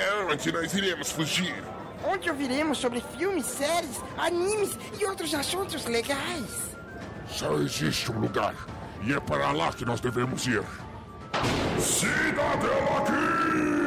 onde nós iremos fugir? Onde ouviremos sobre filmes, séries, animes e outros assuntos legais. Só existe um lugar, e é para lá que nós devemos ir. Cidadela Geek!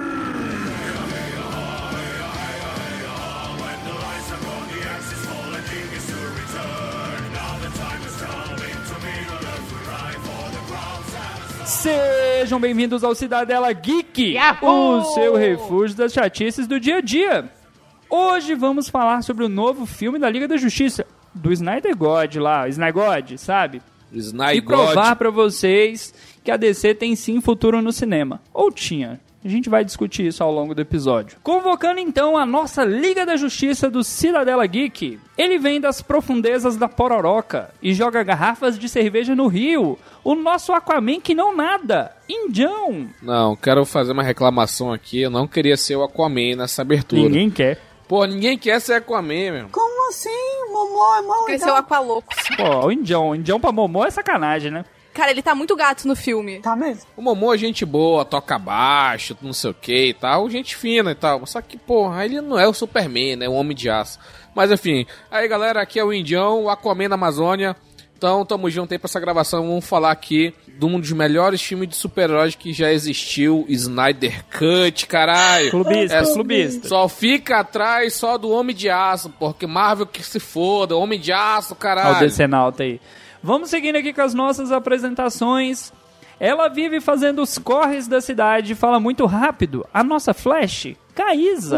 Sejam bem-vindos ao Cidadela Geek, o seu refúgio das chatices do dia a dia. Hoje vamos falar sobre o novo filme da Liga da Justiça, do Snyder God lá, Snyder God, sabe? Snyder E provar pra vocês que a DC tem sim futuro no cinema. Ou tinha. A gente vai discutir isso ao longo do episódio. Convocando então a nossa Liga da Justiça do Cidadela Geek. Ele vem das profundezas da Pororoca e joga garrafas de cerveja no rio. O nosso Aquaman que não nada, Indião. Não, quero fazer uma reclamação aqui. Eu não queria ser o Aquaman nessa abertura. Ninguém quer. Pô, ninguém quer ser Aquaman, meu. Como assim? Momô é mal Quer ser o Aqualocos. Pô, o Indião pra Momô é sacanagem, né? Cara, ele tá muito gato no filme. Tá mesmo? O Momô é gente boa, toca baixo, não sei o que e tal, gente fina e tal. Só que, porra, ele não é o Superman, né? O Homem de Aço. Mas, enfim. Aí, galera, aqui é o Indião, o Aquaman da Amazônia. Então, tamo junto aí pra essa gravação. Vamos falar aqui de um dos melhores filmes de super-heróis que já existiu, Snyder Cut, caralho. Clubista. Só fica atrás só do Homem de Aço, porque Marvel que se foda, Homem de Aço, caralho. Olha o Decenalta aí. Vamos seguindo aqui com as nossas apresentações. Ela vive fazendo os corres da cidade, fala muito rápido. A nossa Flash, Caísa.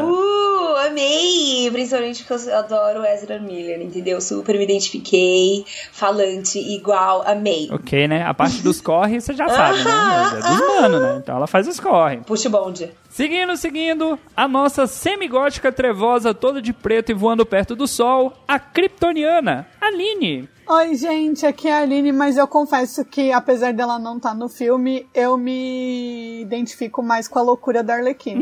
Amei! Principalmente porque eu adoro o Ezra Miller, entendeu? Super me identifiquei, falante igual, amei. Ok, né? A parte dos corres você já sabe, né? É dos manos, né? Então ela faz os corres. Puxa o bonde. Seguindo, a nossa semigótica trevosa, toda de preto e voando perto do sol, a kryptoniana, Aline. Oi, gente, aqui é a Aline, mas eu confesso que, apesar dela não estar no filme, eu me identifico mais com a loucura da Arlequina.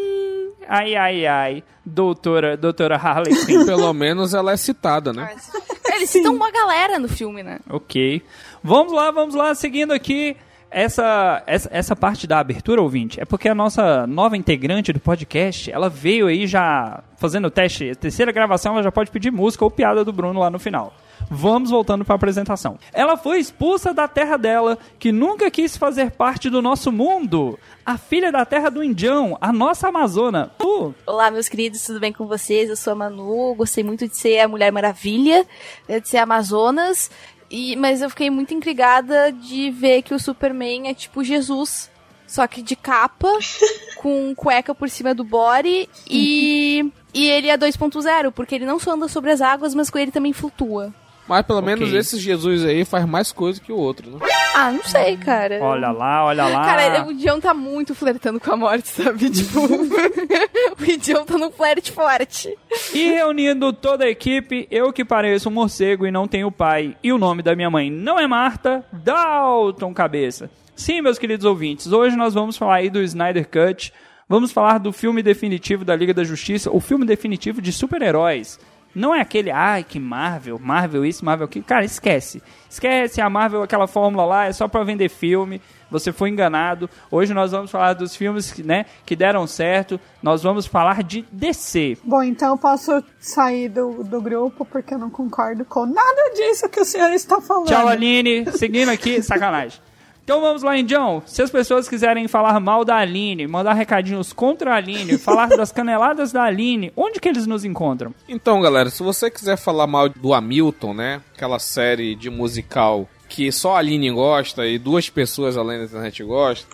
Ai, doutora Harley Quinn. Pelo menos ela é citada, né? Eles citam uma galera no filme, né? Ok. Vamos lá, seguindo aqui essa parte da abertura, ouvinte, é porque a nossa nova integrante do podcast, ela veio aí já fazendo o teste, a terceira gravação, ela já pode pedir música ou piada do Bruno lá no final. Vamos voltando para a apresentação. Ela foi expulsa da terra dela, que nunca quis fazer parte do nosso mundo. A filha da terra do Indião, a nossa Amazona. Olá, meus queridos, tudo bem com vocês? Eu sou a Manu, gostei muito de ser a Mulher Maravilha, de ser a Amazonas, mas eu fiquei muito intrigada de ver que o Superman é tipo Jesus, só que de capa, com cueca por cima do body, e ele é 2.0, porque ele não só anda sobre as águas, mas com ele também flutua. Mas pelo menos esse Jesus aí faz mais coisa que o outro, né? Ah, não sei, cara. Olha lá. Cara, o Indião tá muito flertando com a morte, sabe? Tipo, o Indião tá no flerte forte. E reunindo toda a equipe, eu que pareço um morcego e não tenho pai, e o nome da minha mãe não é Marta, Dalton Cabeça. Sim, meus queridos ouvintes, hoje nós vamos falar aí do Snyder Cut, vamos falar do filme definitivo da Liga da Justiça, o filme definitivo de super-heróis. Não é aquele, que Marvel isso, Marvel aquilo. Cara, esquece a Marvel, aquela fórmula lá, é só pra vender filme, você foi enganado. Hoje nós vamos falar dos filmes, né, que deram certo, nós vamos falar de DC. Bom, então eu posso sair do grupo, porque eu não concordo com nada disso que o senhor está falando. Tchau, Aline, seguindo aqui, sacanagem. Então vamos lá, Indião. Se as pessoas quiserem falar mal da Aline, mandar recadinhos contra a Aline, falar das caneladas da Aline, onde que eles nos encontram? Então, galera, se você quiser falar mal do Hamilton, né? Aquela série de musical que só a Aline gosta e duas pessoas além da internet gostam.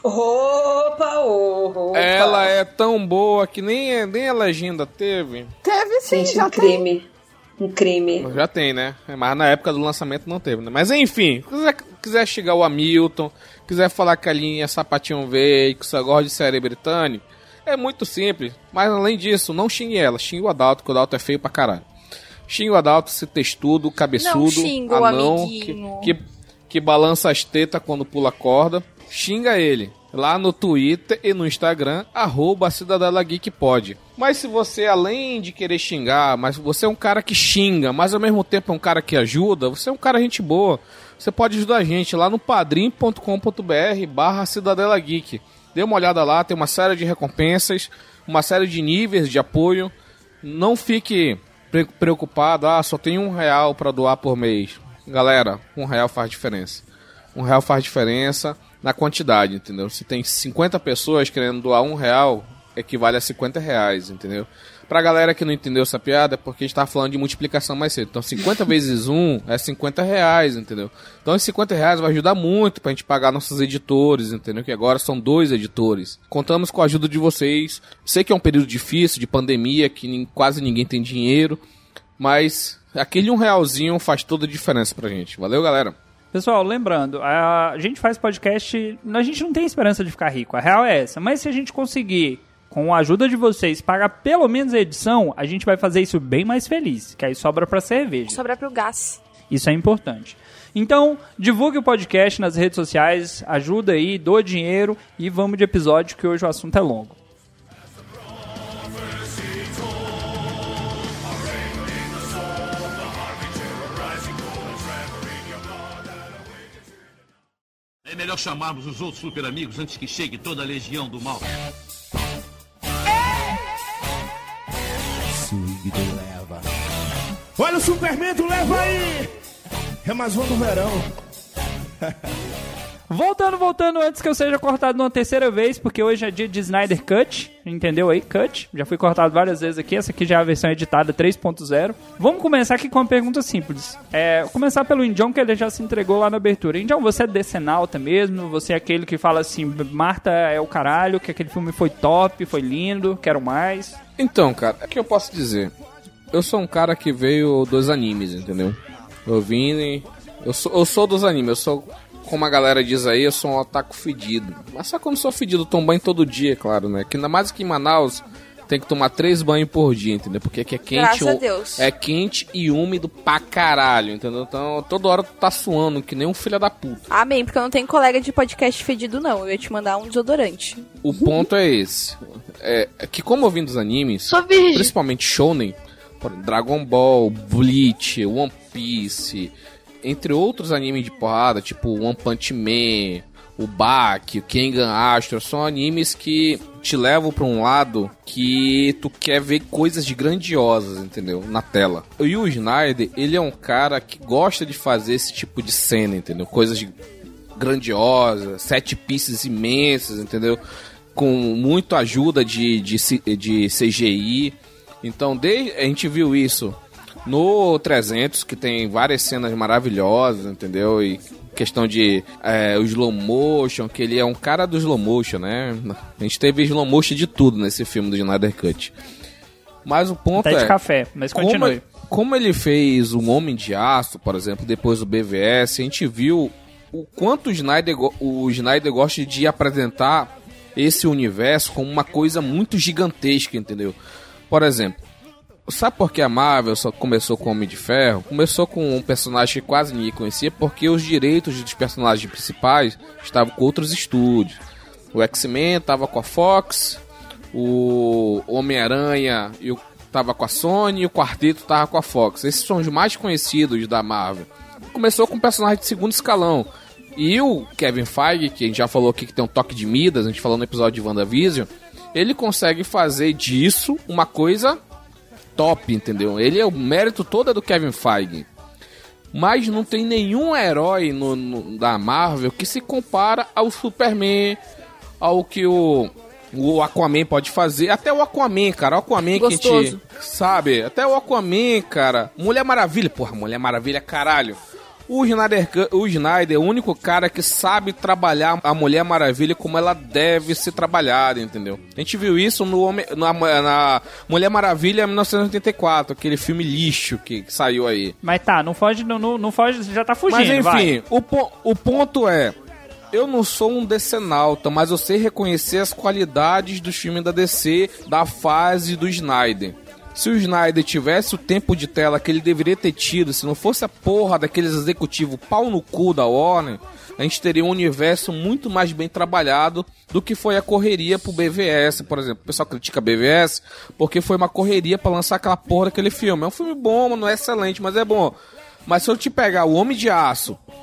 Opa! Ela é tão boa que nem a legenda teve. Teve sim, gente, já tem. Um crime. Já tem, né? Mas na época do lançamento não teve, né? Mas enfim, se quiser chegar o Hamilton, quiser falar que a linha é sapatinho veio, que você gosta de série britânica, é muito simples. Mas além disso, não xingue ela, xingue o Adalto, que o Adalto é feio pra caralho. Xingue o Adalto, esse textudo, cabeçudo, não xinga anão, que balança as tetas quando pula a corda. Xinga ele. Lá no Twitter e no Instagram, @CidadelaGeekPod. Mas se você, além de querer xingar, mas você é um cara que xinga, mas ao mesmo tempo é um cara que ajuda, você é um cara gente boa, você pode ajudar a gente lá no padrim.com.br/CidadelaGeek. Dê uma olhada lá, tem uma série de recompensas. uma série de níveis de apoio. Não fique preocupado, só tem R$1 para doar por mês. Galera, R$1 faz diferença. R$1 faz diferença na quantidade, entendeu? Se tem 50 pessoas querendo doar R$1, equivale a R$50, entendeu? Pra galera que não entendeu essa piada, é porque a gente tava falando de multiplicação mais cedo. Então 50 vezes 1 é R$50, entendeu? Então esses R$50 vai ajudar muito pra gente pagar nossos editores, entendeu? Que agora são 2 editores. Contamos com a ajuda de vocês. Sei que é um período difícil, de pandemia, que quase ninguém tem dinheiro. Mas aquele R$1 faz toda a diferença pra gente. Valeu, galera! Pessoal, lembrando, a gente faz podcast, a gente não tem esperança de ficar rico, a real é essa. Mas se a gente conseguir, com a ajuda de vocês, pagar pelo menos a edição, a gente vai fazer isso bem mais feliz, que aí sobra pra cerveja. Sobra pro gás. Isso é importante. Então, divulgue o podcast nas redes sociais, ajuda aí, doa dinheiro e vamos de episódio, que hoje o assunto é longo. É melhor chamarmos os outros super amigos antes que chegue toda a legião do mal. Swing do Leva. Olha o Superman do Leva aí! É mais um do verão. Voltando, antes que eu seja cortado uma terceira vez, porque hoje é dia de Snyder Cut, entendeu aí? Cut. Já fui cortado várias vezes aqui, essa aqui já é a versão editada 3.0. Vamos começar aqui com uma pergunta simples. Vou começar pelo Indião, que ele já se entregou lá na abertura. Indião, você é decenalta mesmo? Você é aquele que fala assim, Marta é o caralho, que aquele filme foi top, foi lindo, quero mais? Então, cara, o que eu posso dizer? Eu sou um cara que veio dos animes, entendeu? Eu sou dos animes, eu sou... Como a galera diz aí, eu sou um otaku fedido. Mas só que eu não sou fedido, eu tomo banho todo dia, claro, né? Que ainda mais que em Manaus tem que tomar 3 banhos por dia, entendeu? Porque aqui é quente. Graças a Deus. É quente e úmido pra caralho, entendeu? Então toda hora tu tá suando, que nem um filho da puta. Amém, porque eu não tenho colega de podcast fedido, não. Eu ia te mandar um desodorante. O ponto é esse. É que como eu vim dos animes, Sou virgem. Principalmente Shonen, Dragon Ball, Bleach, One Piece... Entre outros animes de porrada, tipo One Punch Man, o Baki, o Kengan Astro, são animes que te levam pra um lado que tu quer ver coisas de grandiosas, entendeu? Na tela. E o Snyder, ele é um cara que gosta de fazer esse tipo de cena, entendeu? Coisas de grandiosas, set pieces imensas, entendeu? Com muita ajuda de CGI. Então, a gente viu isso no 300, que tem várias cenas maravilhosas, entendeu? E questão de o slow motion, que ele é um cara do slow motion, né? A gente teve slow motion de tudo nesse filme do Snyder Cut. Mas o ponto de café, mas continue. Como ele fez o Homem de Aço, por exemplo, depois do BVS, a gente viu o quanto o Snyder gosta de apresentar esse universo como uma coisa muito gigantesca, entendeu? Por exemplo, sabe por que a Marvel só começou com o Homem de Ferro? Começou com um personagem que quase ninguém conhecia, porque os direitos dos personagens principais estavam com outros estúdios. O X-Men estava com a Fox, o Homem-Aranha estava com a Sony e o Quarteto estava com a Fox. Esses são os mais conhecidos da Marvel. Começou com um personagem de segundo escalão. E o Kevin Feige, que a gente já falou aqui que tem um toque de Midas, a gente falou no episódio de WandaVision, ele consegue fazer disso uma coisa top, entendeu? O mérito todo é do Kevin Feige. Mas não tem nenhum herói da Marvel que se compara ao Superman, ao que o Aquaman pode fazer. Até o Aquaman, cara. O Aquaman gostoso. Que a gente sabe. Até o Aquaman, cara. Mulher Maravilha. Porra, Mulher Maravilha, caralho. O Snyder é o único cara que sabe trabalhar a Mulher Maravilha como ela deve ser trabalhada, entendeu? A gente viu isso na Mulher Maravilha 1984, aquele filme lixo que saiu aí. Mas tá, não foge, já tá fugindo. Mas enfim, vai. O ponto é, eu não sou um decenalta, mas eu sei reconhecer as qualidades dos filmes da DC, da fase do Snyder. Se o Snyder tivesse o tempo de tela que ele deveria ter tido, se não fosse a porra daqueles executivos pau no cu da Warner, a gente teria um universo muito mais bem trabalhado do que foi a correria pro BVS, por exemplo. O pessoal critica BVS porque foi uma correria pra lançar aquela porra daquele filme. É um filme bom, não é excelente, mas é bom. Mas se eu te pegar o Homem de Aço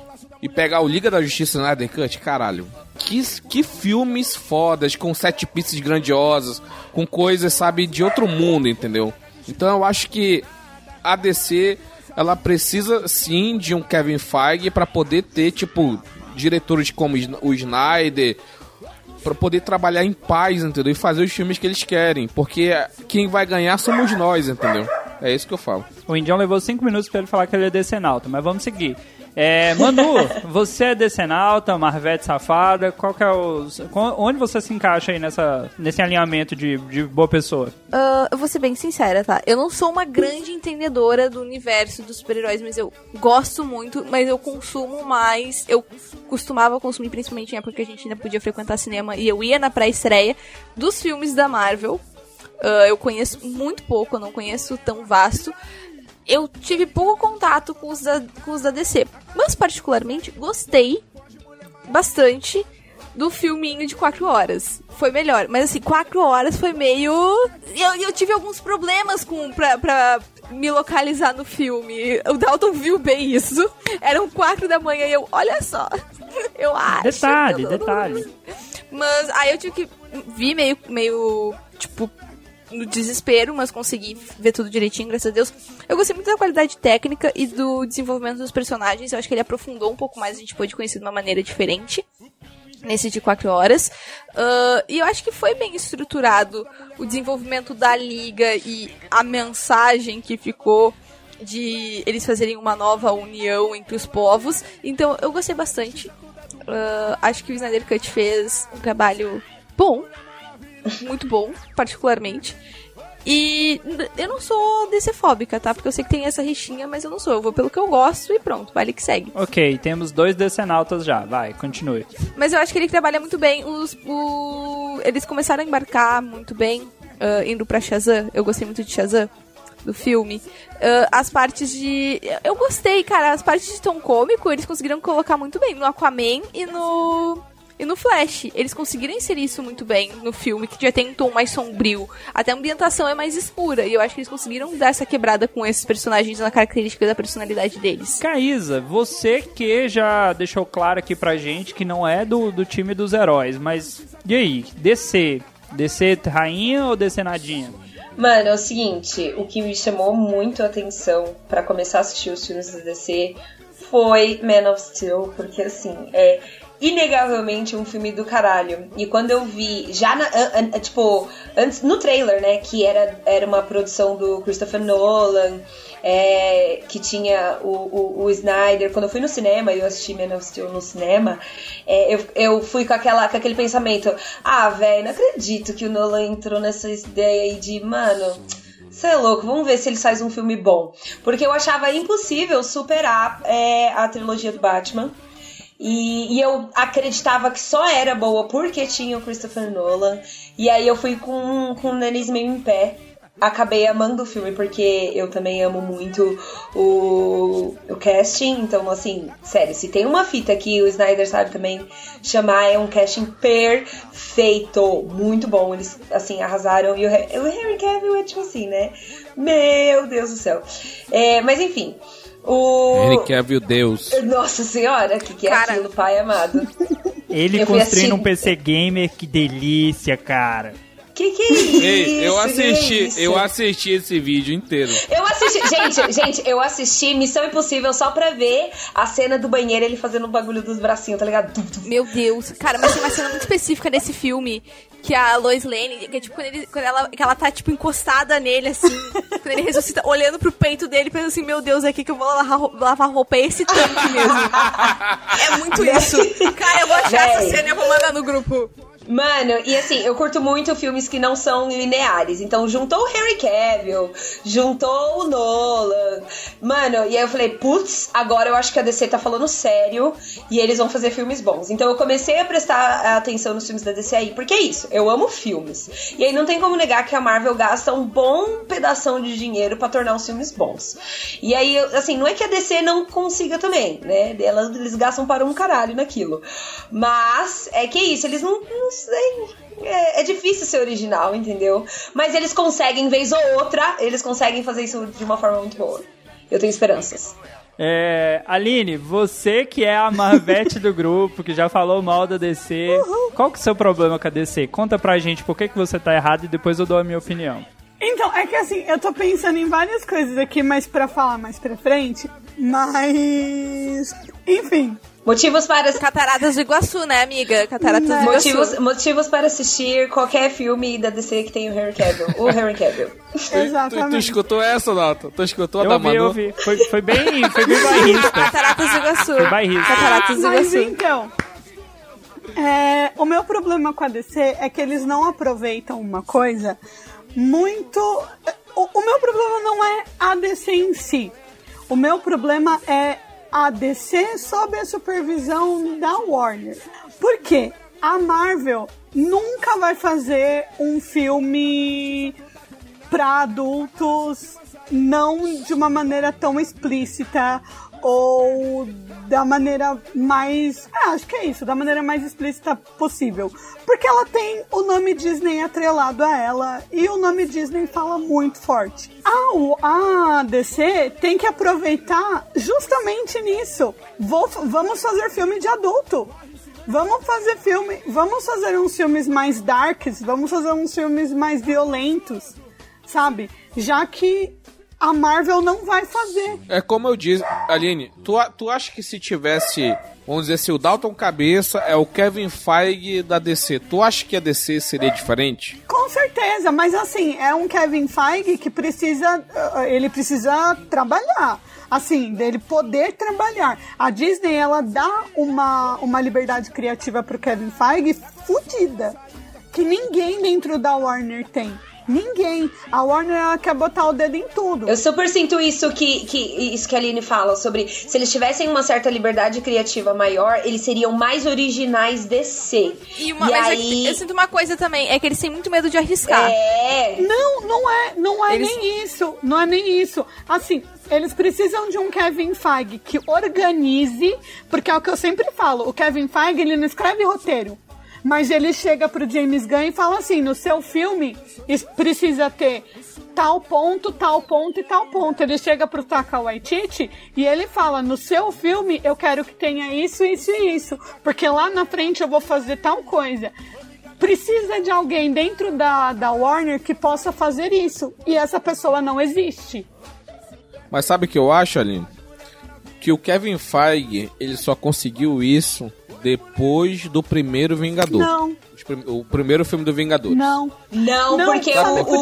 e pegar o Liga da Justiça no Snyder Cut, caralho, que filmes fodas, com set pieces grandiosas, com coisas, sabe, de outro mundo, entendeu? Então eu acho que a DC, ela precisa sim de um Kevin Feige pra poder ter, tipo, diretores como o Snyder, pra poder trabalhar em paz, entendeu? E fazer os filmes que eles querem, porque quem vai ganhar somos nós, entendeu? É isso que eu falo. O Indião levou 5 minutos pra ele falar que ele é decenalta, mas vamos seguir. Manu, você é decenalta, Marvete safada, qual que é onde você se encaixa aí nesse alinhamento de boa pessoa? Eu vou ser bem sincera, tá? Eu não sou uma grande entendedora do universo dos super-heróis, mas eu gosto muito, mas eu consumo mais, eu costumava consumir principalmente em época que a gente ainda podia frequentar cinema, e eu ia na pré-estreia dos filmes da Marvel. Eu conheço muito pouco, eu não conheço tão vasto. Eu tive pouco contato com os da DC, mas particularmente gostei bastante do filminho de 4 horas. Foi melhor, mas assim, 4 horas foi meio... Eu tive alguns problemas pra me localizar no filme. O Dalton viu bem isso. Eram 4 da manhã e eu, olha só, eu acho... Detalhe. Mas aí eu tive que vir meio tipo... no desespero, mas consegui ver tudo direitinho, graças a Deus. Eu gostei muito da qualidade técnica e do desenvolvimento dos personagens. Eu acho que ele aprofundou um pouco mais, a gente pôde conhecer de uma maneira diferente nesse de 4 horas. E eu acho que foi bem estruturado o desenvolvimento da Liga e a mensagem que ficou de eles fazerem uma nova união entre os povos. Então eu gostei bastante. Acho que o Snyder Cut fez um trabalho bom, muito bom, particularmente. E eu não sou DC-fóbica, tá? Porque eu sei que tem essa rixinha, mas eu não sou. Eu vou pelo que eu gosto e pronto, vale que segue. Ok, temos 2 decenautas já. Vai, continue. Mas eu acho que ele trabalha muito bem. Eles começaram a embarcar muito bem, indo pra Shazam. Eu gostei muito de Shazam, do filme. As partes de... Eu gostei, cara. As partes de tom cômico, eles conseguiram colocar muito bem. No Aquaman e no Flash. Eles conseguiram inserir isso muito bem no filme, que já tem um tom mais sombrio. Até a ambientação é mais escura. E eu acho que eles conseguiram dar essa quebrada com esses personagens na característica da personalidade deles. Caísa, você que já deixou claro aqui pra gente que não é do time dos heróis, mas e aí? DC rainha ou DC nadinha? Mano, é o seguinte, o que me chamou muito a atenção pra começar a assistir os filmes da DC foi Man of Steel, porque assim, inegavelmente um filme do caralho. E quando eu vi, já antes, no trailer, né, que era uma produção do Christopher Nolan, que tinha o Snyder. Quando eu fui no cinema e eu assisti Man of Steel no cinema, eu fui com aquele pensamento, velho, não acredito que o Nolan entrou nessa ideia aí de, mano, você é louco, vamos ver se ele faz um filme bom. Porque eu achava impossível superar a trilogia do Batman. E eu acreditava que só era boa porque tinha o Christopher Nolan. E aí eu fui com o nariz meio em pé. Acabei amando o filme porque eu também amo muito o casting. Então, assim, sério, se tem uma fita que o Snyder sabe também chamar, é um casting perfeito. Muito bom, eles, assim, arrasaram. E o Henry Cavill é tipo assim, né? Meu Deus do céu. Mas, enfim... Henry Cavill, Deus. Nossa senhora, que é aquilo, pai amado? Ele construindo um PC Gamer, que delícia, cara. Que é isso? Ei, eu assisti esse vídeo inteiro. Eu assisti, gente, eu assisti Missão Impossível só pra ver a cena do banheiro, ele fazendo o bagulho dos bracinhos, tá ligado? Meu Deus, cara, mas tem uma cena muito específica nesse filme, que a Lois Lane, que é tipo que ela tá tipo encostada nele, assim, quando ele ressuscita, olhando pro peito dele, pensando assim, meu Deus, é aqui que eu vou lavar roupa, é esse tanque mesmo. É muito isso. Cara, eu vou achar essa cena e eu vou mandar no grupo. Mano, e assim, eu curto muito filmes que não são lineares. Então, juntou o Henry Cavill, juntou o Nolan. Mano, e aí eu falei, putz, agora eu acho que a DC tá falando sério e eles vão fazer filmes bons. Então eu comecei a prestar atenção nos filmes da DC aí, porque é isso, eu amo filmes. E aí não tem como negar que a Marvel gasta um bom pedação de dinheiro pra tornar os filmes bons. E aí, assim, não é que a DC não consiga também, né? Eles gastam para um caralho naquilo. Mas, é que é isso, eles não sei, é difícil ser original, entendeu? Mas eles conseguem, vez ou outra, eles conseguem fazer isso de uma forma muito boa. Eu tenho esperanças. Aline, você que é a Marvete do grupo, que já falou mal da DC, qual que é o seu problema com a DC? Conta pra gente por que você tá errado e depois eu dou a minha opinião. Então, é que assim, eu tô pensando em várias coisas aqui, mas pra falar mais pra frente, mas... Enfim... Motivos para... Cataratas do Iguaçu, né, amiga? Cataratas do Iguaçu. Motivos para assistir qualquer filme da DC que tem o Henry Cavill. O Henry Cavill. Exatamente. Tu escutou essa, Nata? Tu escutou a da Manu? Eu ouvi. Foi bem bairrista. Cataratas do Iguaçu. Foi bairrista. Cataratas do Mas Iguaçu. então... o meu problema com a DC é que eles não aproveitam uma coisa muito... O meu problema não é a DC em si. O meu problema é a DC sob a supervisão da Warner. Por quê? A Marvel nunca vai fazer um filme para adultos, não de uma maneira tão explícita ou da maneira mais... acho que é isso, da maneira mais explícita possível. Porque ela tem o nome Disney atrelado a ela e o nome Disney fala muito forte. A DC tem que aproveitar justamente nisso. Vamos fazer filme de adulto. Vamos fazer uns filmes mais darks, vamos fazer uns filmes mais violentos, sabe? Já que a Marvel não vai fazer. É como eu disse, Aline, tu acha que se tivesse, vamos dizer assim, o Dalton Cabeça é o Kevin Feige da DC, tu acha que a DC seria diferente? Com certeza, mas assim, é um Kevin Feige que precisa trabalhar. Assim, dele poder trabalhar. A Disney, ela dá uma liberdade criativa pro Kevin Feige fodida, que ninguém dentro da Warner tem. Ninguém. A Warner, ela quer botar o dedo em tudo. Eu super sinto isso que a Aline fala sobre se eles tivessem uma certa liberdade criativa maior, eles seriam mais originais DC. Mas aí... eu sinto uma coisa também, é que eles têm muito medo de arriscar. Não é nem isso. Não é nem isso. Assim, eles precisam de um Kevin Feige que organize, porque é o que eu sempre falo, o Kevin Feige, ele não escreve roteiro. Mas ele chega pro James Gunn e fala assim, no seu filme precisa ter tal ponto e tal ponto. Ele chega pro Taika Waititi e ele fala, no seu filme eu quero que tenha isso, isso e isso, porque lá na frente eu vou fazer tal coisa. Precisa de alguém dentro da Warner que possa fazer isso, e essa pessoa não existe. Mas sabe o que eu acho, Aline? Que o Kevin Feige, ele só conseguiu isso depois do primeiro Vingador. Não. O primeiro filme do Vingadores. Não, porque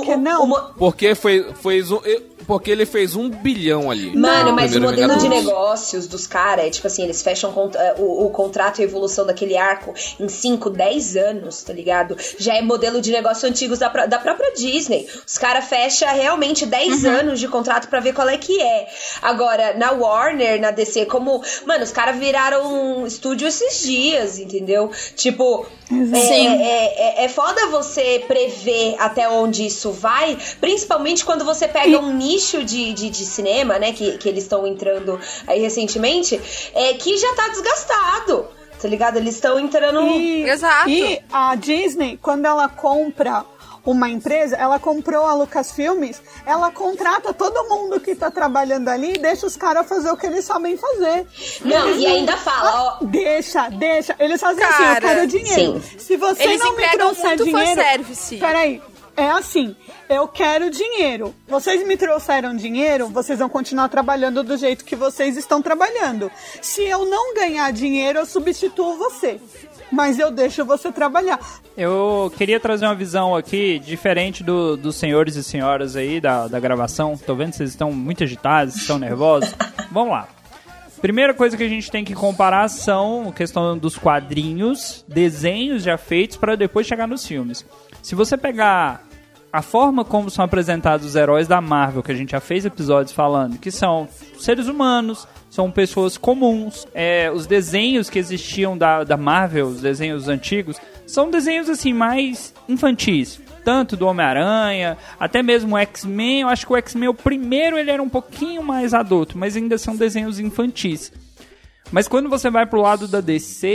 porque ele fez 1 bilhão ali. Mano, mas o modelo de negócios dos caras é tipo assim, eles fecham o contrato e a evolução daquele arco em 5, 10 anos, tá ligado? Já é modelo de negócio antigos da própria Disney. Os caras fecham realmente 10 anos de contrato pra ver qual é que é. Agora, na Warner, na DC, como... Mano, os caras viraram um estúdio esses dias, entendeu? Tipo... Sim. É foda você prever até onde isso vai, principalmente quando você pega um nicho de cinema, né, que eles estão entrando aí recentemente, que já tá desgastado, tá ligado? Eles estão entrando... Exato. E a Disney, quando ela compra uma empresa, ela comprou a Lucasfilmes, ela contrata todo mundo que tá trabalhando ali e deixa os caras fazer o que eles sabem fazer. Ainda fala, ó... Deixa. Eles fazem assim, eu quero dinheiro. Sim. Se você eles não me trouxer dinheiro... Peraí, é assim, eu quero dinheiro. Vocês me trouxeram dinheiro, vocês vão continuar trabalhando do jeito que vocês estão trabalhando. Se eu não ganhar dinheiro, eu substituo você. Mas eu deixo você trabalhar. Eu queria trazer uma visão aqui diferente dos senhores e senhoras aí da gravação. Tô vendo que vocês estão muito agitados, estão nervosos. Vamos lá. Primeira coisa que a gente tem que comparar são a questão dos quadrinhos, desenhos já feitos para depois chegar nos filmes. Se você pegar a forma como são apresentados os heróis da Marvel, que a gente já fez episódios falando, que são seres humanos, são pessoas comuns. Os desenhos que existiam da Marvel, os desenhos antigos, são desenhos assim mais infantis. Tanto do Homem-Aranha, até mesmo o X-Men. Eu acho que o X-Men, o primeiro, ele era um pouquinho mais adulto, mas ainda são desenhos infantis. Mas quando você vai pro lado da DC,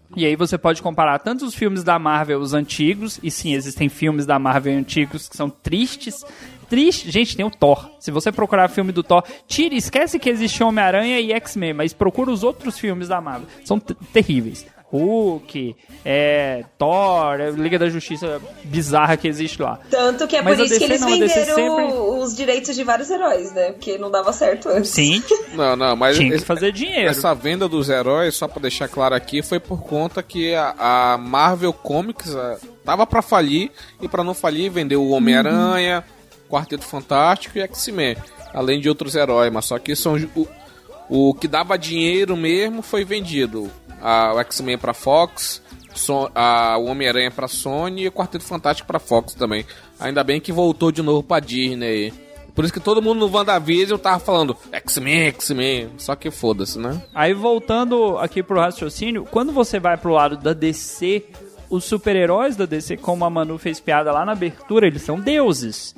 E aí você pode comparar tanto os filmes da Marvel, os antigos, e sim, existem filmes da Marvel antigos que são tristes. Gente, tem o Thor. Se você procurar filme do Thor, esquece que existe Homem-Aranha e X-Men, mas procura os outros filmes da Marvel. São terríveis. Hulk, Thor, Liga da Justiça bizarra que existe lá. Tanto que é por isso que eles venderam os direitos de vários heróis, né? Porque não dava certo antes. Sim. Não, mas tinha que fazer dinheiro. Essa venda dos heróis, só pra deixar claro aqui, foi por conta que a Marvel Comics tava pra falir, e pra não falir vendeu o Homem-Aranha, Quarteto Fantástico e X-Men, além de outros heróis, mas só que são o que dava dinheiro mesmo foi vendido. O X-Men pra Fox, o Homem-Aranha pra Sony e o Quarteto Fantástico pra Fox também. Ainda bem que voltou de novo pra Disney. Por isso que todo mundo no WandaVision tava falando X-Men. Só que foda-se, né? Aí voltando aqui pro raciocínio, quando você vai pro lado da DC, os super-heróis da DC, como a Manu fez piada lá na abertura, eles são deuses.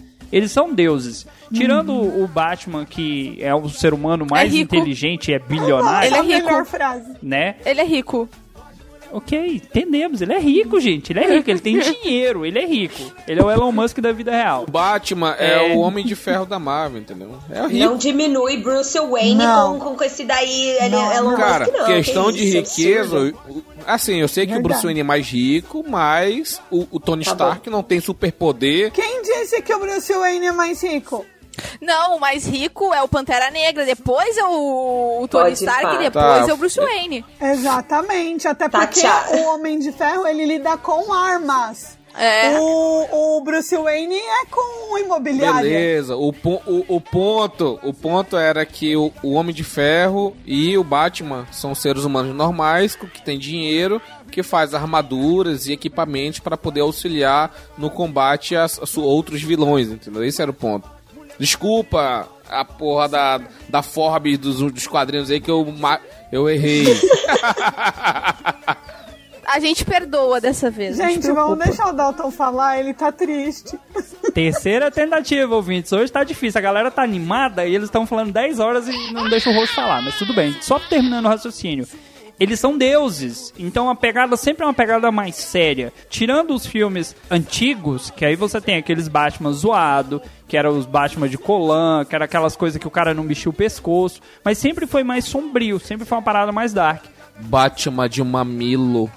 Tirando o Batman, que é o ser humano mais inteligente e é bilionário. Ele é rico. Melhor frase. Né? Ele é rico. Ok, entendemos. Ele é rico, gente. Ele é rico. Ele tem dinheiro. Ele é rico. Ele é o Elon Musk da vida real. O Batman é o Homem de Ferro da Marvel, entendeu? É rico. Não diminui Bruce Wayne com esse daí. Elon Cara, Musk, não. Questão de riqueza... Assim, eu sei que o Bruce Wayne é mais rico, mas o Tony Stark não tem superpoder. Quem disse que o Bruce Wayne é mais rico? Não, o mais rico é o Pantera Negra, depois é o Tony Stark e depois é o Bruce Wayne. Exatamente, até porque o Homem de Ferro, ele lida com armas. O Bruce Wayne é com imobiliário. Beleza, o ponto era que o Homem de Ferro e o Batman são seres humanos normais, que tem dinheiro, que faz armaduras e equipamentos para poder auxiliar no combate a outros vilões, entendeu? Esse era o ponto. Desculpa a porra da Forbes dos quadrinhos aí que eu errei. A gente perdoa dessa vez. Gente, vamos deixar o Dalton falar, ele tá triste. Terceira tentativa, ouvintes. Hoje tá difícil, a galera tá animada e eles estão falando 10 horas e não deixam o rosto falar, mas tudo bem. Só terminando o raciocínio. Eles são deuses, então a pegada sempre é uma pegada mais séria. Tirando os filmes antigos, que aí você tem aqueles Batman zoado, que eram os Batman de colã, que era aquelas coisas que o cara não mexia o pescoço, mas sempre foi mais sombrio, sempre foi uma parada mais dark. Batman de mamilo.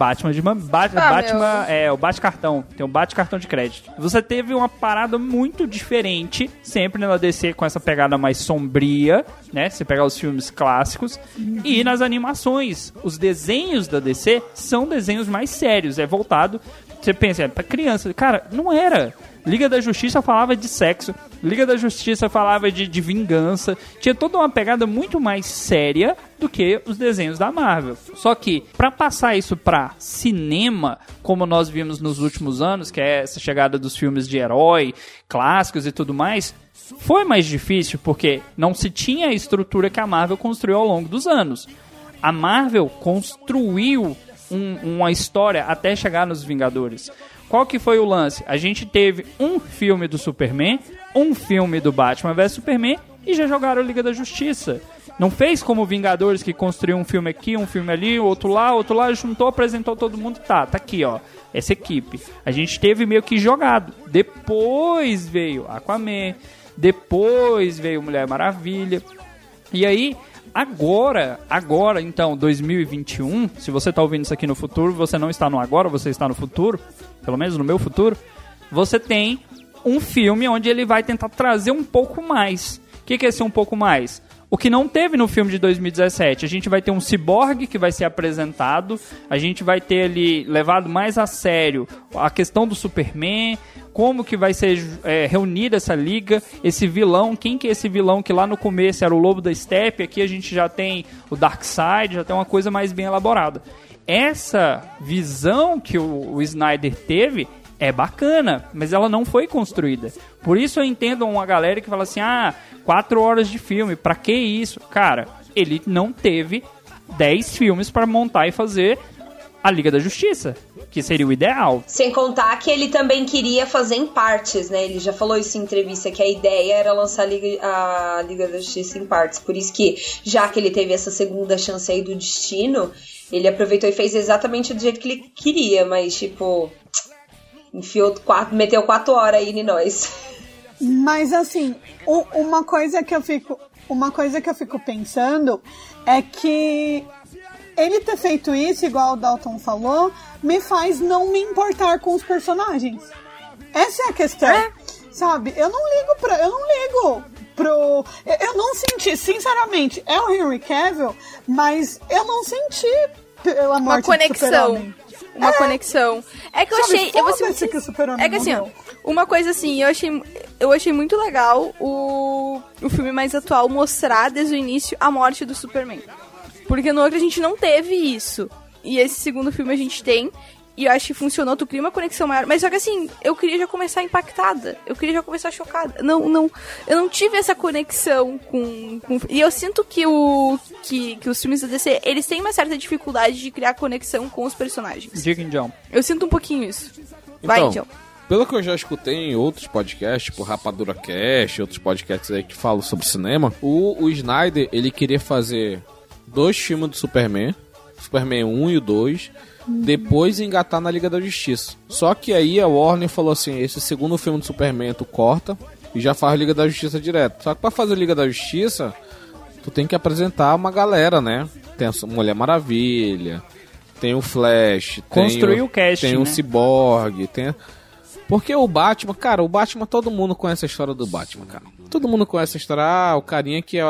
O Bate-Cartão. Tem o Bate-Cartão de crédito. Você teve uma parada muito diferente, sempre na DC com essa pegada mais sombria, né? Você pegar os filmes clássicos. E nas animações, os desenhos da DC são desenhos mais sérios. É voltado, você pensa, pra criança. Cara, não era. Liga da Justiça falava de sexo, Liga da Justiça falava de vingança, tinha toda uma pegada muito mais séria do que os desenhos da Marvel. Só que, pra passar isso pra cinema, como nós vimos nos últimos anos, que é essa chegada dos filmes de herói, clássicos e tudo mais, foi mais difícil porque não se tinha a estrutura que a Marvel construiu ao longo dos anos. A Marvel construiu uma história até chegar nos Vingadores. Qual que foi o lance? A gente teve um filme do Superman, um filme do Batman vs Superman e já jogaram Liga da Justiça. Não fez como Vingadores, que construiu um filme aqui, um filme ali, outro lá, juntou, apresentou todo mundo. Tá aqui, ó, essa equipe. A gente teve meio que jogado. Depois veio Aquaman, depois veio Mulher Maravilha. E aí... Agora, então, 2021, se você está ouvindo isso aqui no futuro, você não está no agora, você está no futuro, pelo menos no meu futuro, você tem um filme onde ele vai tentar trazer um pouco mais. O que é esse um pouco mais? O que não teve no filme de 2017. A gente vai ter um ciborgue que vai ser apresentado, a gente vai ter ele levado mais a sério a questão do Superman, como que vai ser reunida essa liga, esse vilão, quem que é esse vilão que lá no começo era o Lobo da Steppe, aqui a gente já tem o Darkseid, já tem uma coisa mais bem elaborada. Essa visão que o Snyder teve é bacana, mas ela não foi construída. Por isso eu entendo uma galera que fala assim, 4 horas de filme, pra que isso? Cara, ele não teve 10 filmes pra montar e fazer a Liga da Justiça, que seria o ideal. Sem contar que ele também queria fazer em partes, né? Ele já falou isso em entrevista, que a ideia era lançar a Liga da Justiça em partes. Por isso que, já que ele teve essa segunda chance aí do destino, Ele aproveitou e fez exatamente do jeito que ele queria, mas, tipo, meteu 4 horas aí em nós. Mas, assim, uma coisa que eu fico pensando é que ele ter feito isso, igual o Dalton falou, me faz não me importar com os personagens. Essa é a questão, sabe? Eu não ligo pro... Eu não senti, sinceramente, é o Henry Cavill, mas eu não senti pela morte do Super-Homem. Uma conexão. É que eu achei... que o Super-Homem é que assim, ó, uma coisa assim, eu achei muito legal o filme mais atual mostrar desde o início a morte do Superman. Porque no outro a gente não teve isso. E esse segundo filme a gente tem. E eu acho que funcionou, tu cria uma conexão maior. Mas só que assim, eu queria já começar impactada. Eu queria já começar chocada. Eu não tive essa conexão com... E eu sinto que os filmes da DC, eles têm uma certa dificuldade de criar conexão com os personagens. Diga, Indião. Eu sinto um pouquinho isso. Vai, Indião. Pelo que eu já escutei em outros podcasts, tipo Rapadura Cast, outros podcasts aí que falam sobre cinema, o Snyder, ele queria fazer 2 filmes do Superman 1 e o 2, depois engatar na Liga da Justiça. Só que aí a Warner falou assim, esse segundo filme do Superman tu corta e já faz a Liga da Justiça direto. Só que pra fazer a Liga da Justiça, tu tem que apresentar uma galera, né? Tem a Mulher Maravilha, tem o Flash, construir o casting, tem o Cyborg, tem... Porque o Batman, cara, todo mundo conhece a história do Batman, cara. Todo mundo conhece a história, o carinha que é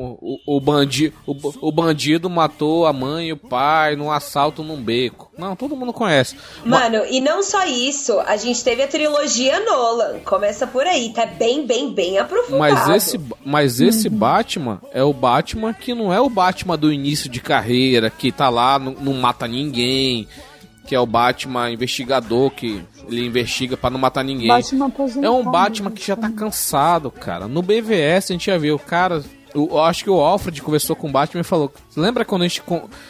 o bandido matou a mãe e o pai num assalto num beco. Não, todo mundo conhece. Mano, e não só isso, a gente teve a trilogia Nolan, começa por aí, tá bem aprofundado. Mas esse Batman é o Batman que não é o Batman do início de carreira, que tá lá, não mata ninguém, que é o Batman investigador, que ele investiga pra não matar ninguém. É um Batman que já tá cansado, cara. No BVS a gente já viu, cara... Eu acho que o Alfred conversou com o Batman e falou... Lembra quando a gente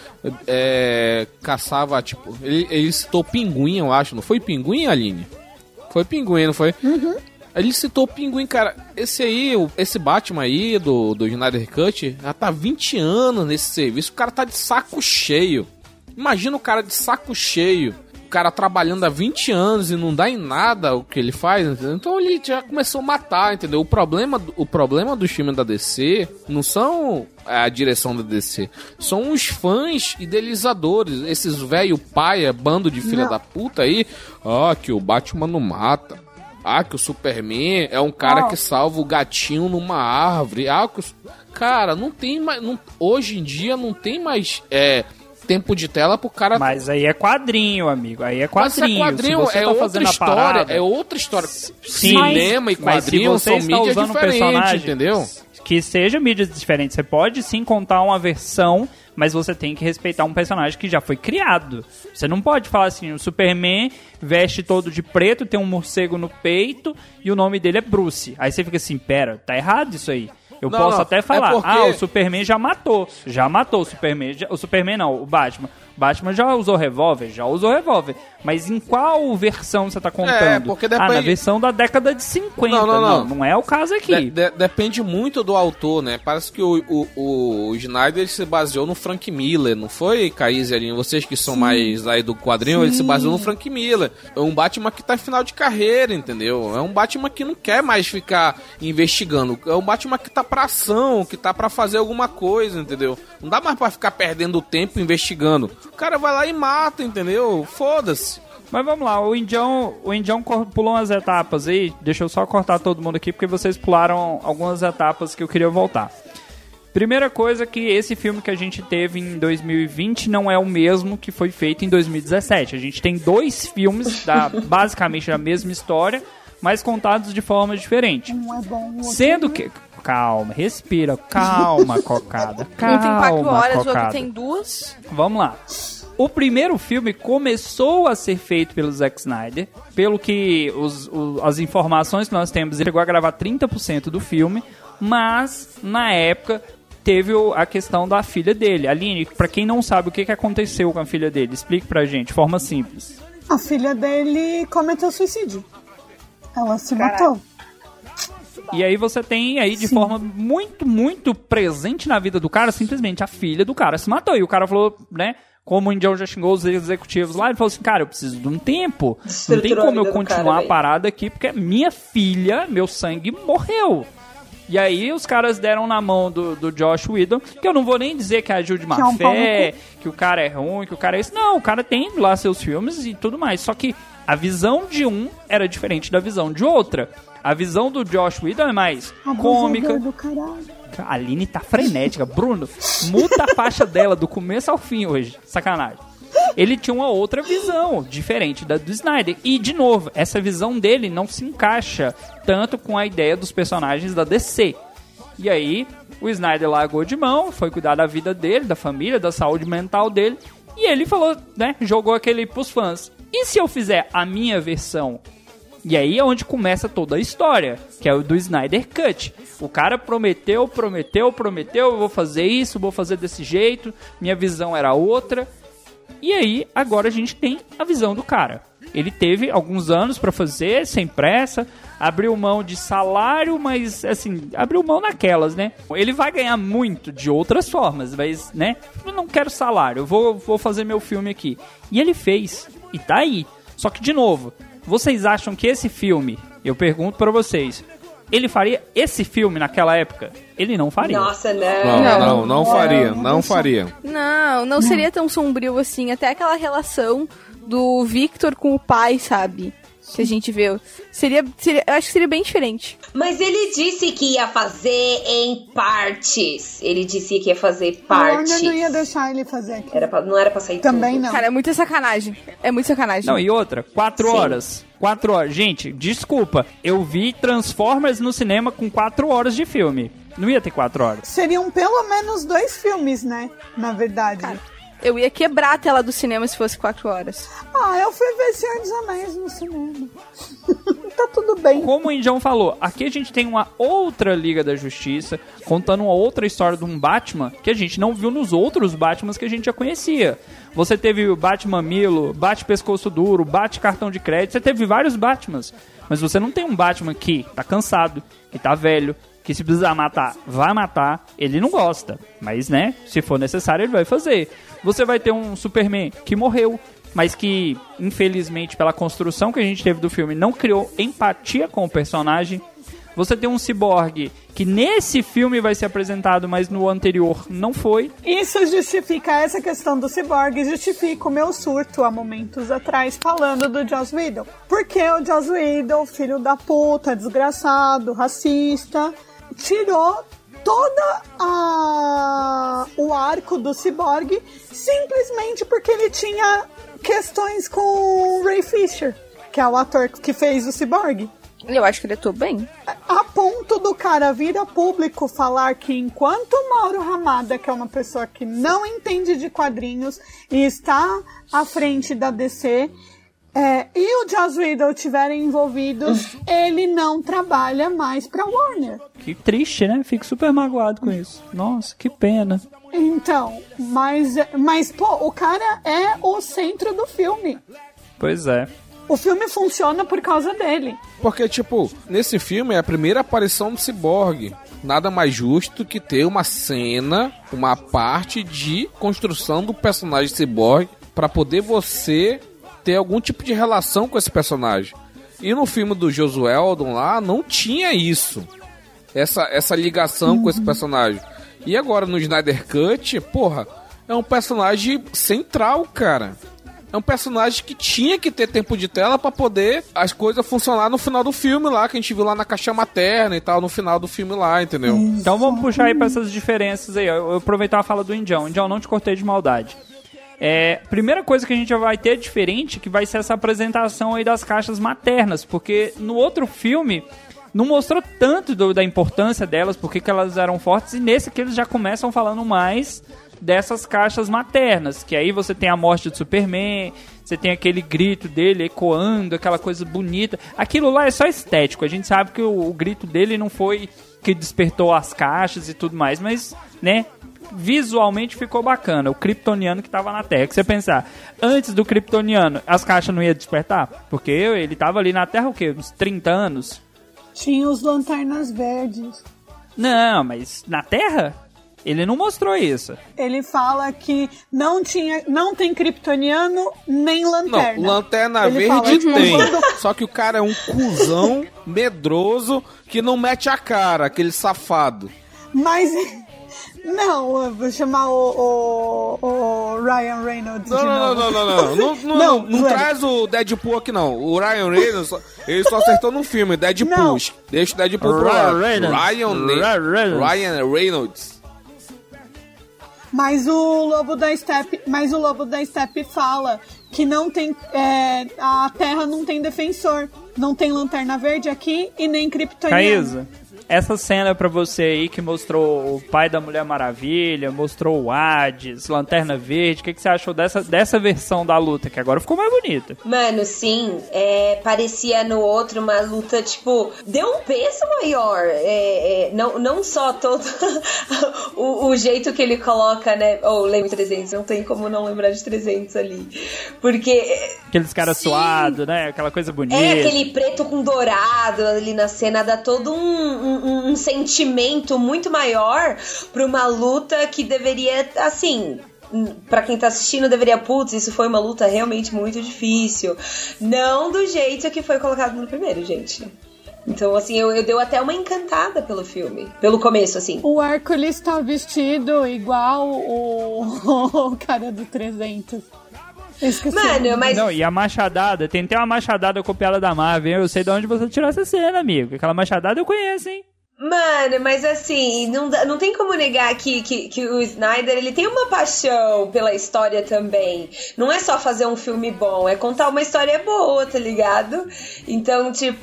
caçava, tipo... Ele citou Pinguim, eu acho. Não foi Pinguim, Aline? Foi Pinguim, não foi? Uhum. Ele citou o Pinguim, cara. Esse Batman aí, do Snyder Cut, já tá 20 anos nesse serviço. O cara tá de saco cheio. Imagina o cara de saco cheio, o cara trabalhando há 20 anos e não dá em nada o que ele faz, entendeu? Então ele já começou a matar, entendeu? O problema do filme da DC não são a direção da DC, são os fãs idealizadores, esses velho paia, bando de filha da puta aí, que o Batman não mata, que o Superman é um cara que salva o gatinho numa árvore, cara, não tem mais, hoje em dia não tem mais... tempo de tela pro cara... Mas aí é quadrinho, amigo. Aí é quadrinho. Mas quadrinho é outra história. Parada... É outra história. Cinema e quadrinho são mídias diferentes, entendeu? Que seja mídias diferentes. Você pode sim contar uma versão, mas você tem que respeitar um personagem que já foi criado. Você não pode falar assim, o Superman veste todo de preto, tem um morcego no peito e o nome dele é Bruce. Aí você fica assim, pera, tá errado isso aí. Eu posso até falar, o Superman já matou o Superman, o Superman não, o Batman. O Batman já usou revólver, mas em qual versão você tá contando? Porque depende... na versão da década de 50, não é o caso aqui. Depende muito do autor, né? Parece que o Snyder se baseou no Frank Miller, não foi, Caís e Aline? Vocês que são mais aí do quadrinho, ele se baseou no Frank Miller. É um Batman que tá em final de carreira, entendeu? É um Batman que não quer mais ficar investigando, é um Batman que tá pra ação, que tá pra fazer alguma coisa, entendeu? Não dá mais pra ficar perdendo tempo investigando. O cara vai lá e mata, entendeu? Foda-se. Mas vamos lá, o Indião pulou umas etapas aí. Deixa eu só cortar todo mundo aqui, porque vocês pularam algumas etapas que eu queria voltar. Primeira coisa que esse filme que a gente teve em 2020 não é o mesmo que foi feito em 2017. A gente tem 2 filmes basicamente da mesma história, mas contados de forma diferente. Um é bom, o outro sendo que... Calma, respira, calma, cocada. Calma, um tem 4 horas, cocada. O outro tem 2. Vamos lá. O primeiro filme começou a ser feito pelo Zack Snyder. Pelo que as informações que nós temos, ele chegou a gravar 30% do filme. Mas, na época, teve a questão da filha dele. Aline, pra quem não sabe o que aconteceu com a filha dele, explique pra gente, de forma simples. A filha dele cometeu suicídio. Ela se matou. E aí você tem aí de forma muito, muito presente na vida do cara, simplesmente a filha do cara se matou. E o cara falou, né, como o Indião já xingou os executivos lá, ele falou assim, cara, eu preciso de um tempo. Não tem como eu continuar a parada aqui, porque minha filha, meu sangue morreu. E aí os caras deram na mão do Joss Whedon, que eu não vou nem dizer que agiu de má fé, que o cara é ruim, que o cara é isso. Não, o cara tem lá seus filmes e tudo mais. Só que a visão de um era diferente da visão de outra. A visão do Joss Whedon é mais cômica. Do a Aline tá frenética. Bruno, muta a faixa dela do começo ao fim hoje. Sacanagem. Ele tinha uma outra visão, diferente da do Snyder. E, de novo, essa visão dele não se encaixa tanto com a ideia dos personagens da DC. E aí, o Snyder largou de mão, foi cuidar da vida dele, da família, da saúde mental dele. E ele falou, né, jogou aquele pros fãs. E se eu fizer a minha versão? E aí é onde começa toda a história, que é o do Snyder Cut. O cara prometeu, eu vou fazer isso, vou fazer desse jeito, minha visão era outra. E aí, agora a gente tem a visão do cara. Ele teve alguns anos pra fazer, sem pressa, abriu mão de salário, mas, assim, abriu mão naquelas, né? Ele vai ganhar muito de outras formas, mas, né? Eu não quero salário, eu vou fazer meu filme aqui. E ele fez, e tá aí. Só que, de novo, vocês acham que esse filme, eu pergunto pra vocês, ele faria esse filme naquela época? Ele não faria. Nossa, não. Não faria. Não seria tão sombrio assim. Até aquela relação do Victor com o pai, sabe? Que a gente vê. Eu acho que seria bem diferente. Mas ele disse que ia fazer em partes. Ele disse que ia fazer partes. Eu não ia deixar ele fazer aqui. Não era pra sair também tudo. Não. Cara, é muita sacanagem. Não, e outra, 4 horas. 4 horas. Gente, desculpa. Eu vi Transformers no cinema com 4 horas de filme. Não ia ter 4 horas. Seriam pelo menos 2 filmes, né? Na verdade. Cara, eu ia quebrar a tela do cinema se fosse 4 horas. Eu fui ver Senhor dos Anéis no cinema. Tá tudo bem. Como o Indião falou, aqui a gente tem uma outra Liga da Justiça, contando uma outra história de um Batman que a gente não viu nos outros Batmans que a gente já conhecia. Você teve o Batman Milo, Bate-Pescoço Duro, Bate-Cartão de Crédito, você teve vários Batmans. Mas você não tem um Batman que tá cansado, que tá velho, que se precisar matar, vai matar. Ele não gosta, mas, né, se for necessário, ele vai fazer. Você vai ter um Superman que morreu, mas que, infelizmente, pela construção que a gente teve do filme, não criou empatia com o personagem. Você tem um Cyborg que nesse filme vai ser apresentado, mas no anterior não foi. Isso justifica essa questão do Cyborg, justifica o meu surto há momentos atrás falando do Joss Whedon. Porque o Joss Whedon, filho da puta, desgraçado, racista, tirou toda o arco do Cyborg simplesmente porque ele tinha questões com o Ray Fisher, que é o ator que fez o Cyborg. Eu acho que ele atuou bem. A ponto do cara vir a público falar que enquanto o Mauro Hamada, que é uma pessoa que não entende de quadrinhos e está à frente da DC, e o Joss Whedon estiverem envolvidos, ele não trabalha mais pra Warner. Que triste, né? Fico super magoado com isso. Nossa, que pena. Então, mas pô, o cara é o centro do filme. Pois é. O filme funciona por causa dele. Porque, tipo, nesse filme é a primeira aparição do Cyborg. Nada mais justo que ter uma cena, uma parte de construção do personagem Cyborg pra poder você ter algum tipo de relação com esse personagem. E no filme do Joss Whedon lá, não tinha isso. Essa ligação com esse personagem. E agora no Snyder Cut, porra, é um personagem central, cara. É um personagem que tinha que ter tempo de tela pra poder as coisas funcionar no final do filme lá, que a gente viu lá na caixa materna e tal, no final do filme lá, entendeu? Então vamos puxar aí pra essas diferenças aí. Eu aproveitar a fala do Indião. Indião, não te cortei de maldade. Primeira coisa que a gente já vai ter diferente, que vai ser essa apresentação aí das caixas maternas, porque no outro filme não mostrou tanto da importância delas, porque que elas eram fortes, e nesse que eles já começam falando mais dessas caixas maternas, que aí você tem a morte do Superman, você tem aquele grito dele ecoando, aquela coisa bonita. Aquilo lá é só estético, a gente sabe que o grito dele não foi que despertou as caixas e tudo mais, mas, né, visualmente ficou bacana, o kryptoniano que tava na Terra. Que você pensar, antes do kryptoniano, as caixas não iam despertar? Porque ele tava ali na Terra, o quê? Uns 30 anos? Tinha os lanternas verdes. Não, mas na Terra? Ele não mostrou isso. Ele fala que não tem kryptoniano nem lanterna. Não, lanterna Ele verde fala, tem. Só que o cara é um cuzão medroso que não mete a cara, aquele safado. Mas... Não, eu vou chamar o Ryan Reynolds de novo. Não traz o Deadpool aqui, não. O Ryan Reynolds, ele só acertou no filme, Deadpool. Não. Deixa o Deadpool pro lado. Ryan Reynolds. Mas o Lobo da Steppe fala que não tem... a Terra não tem defensor. Não tem Lanterna Verde aqui e nem kryptoniano. Caísa, essa cena pra você aí que mostrou o pai da Mulher Maravilha, mostrou o Hades, Lanterna Verde, o que você achou dessa versão da luta, que agora ficou mais bonita? Mano, sim, parecia no outro uma luta, tipo, deu um peso maior, não só todo o jeito que ele coloca, né, lembro 300, não tem como não lembrar de 300 ali, porque... Aqueles caras suados, né, aquela coisa bonita. Aquele preto com dourado ali na cena, dá todo um sentimento muito maior pra uma luta que deveria, assim, pra quem tá assistindo, deveria, putz, isso foi uma luta realmente muito difícil. Não do jeito que foi colocado no primeiro, gente. Então, assim, eu dei até uma encantada pelo filme, pelo começo, assim. O Hércules tá vestido igual o cara do 300. Mano, mas... Não, e a machadada, tem até uma machadada copiada da Marvel, hein? Eu sei de onde você tirou essa cena, amigo. Aquela machadada eu conheço, hein? Mano, mas assim, não tem como negar que o Snyder, ele tem uma paixão pela história também. Não é só fazer um filme bom, é contar uma história boa, tá ligado? Então, tipo,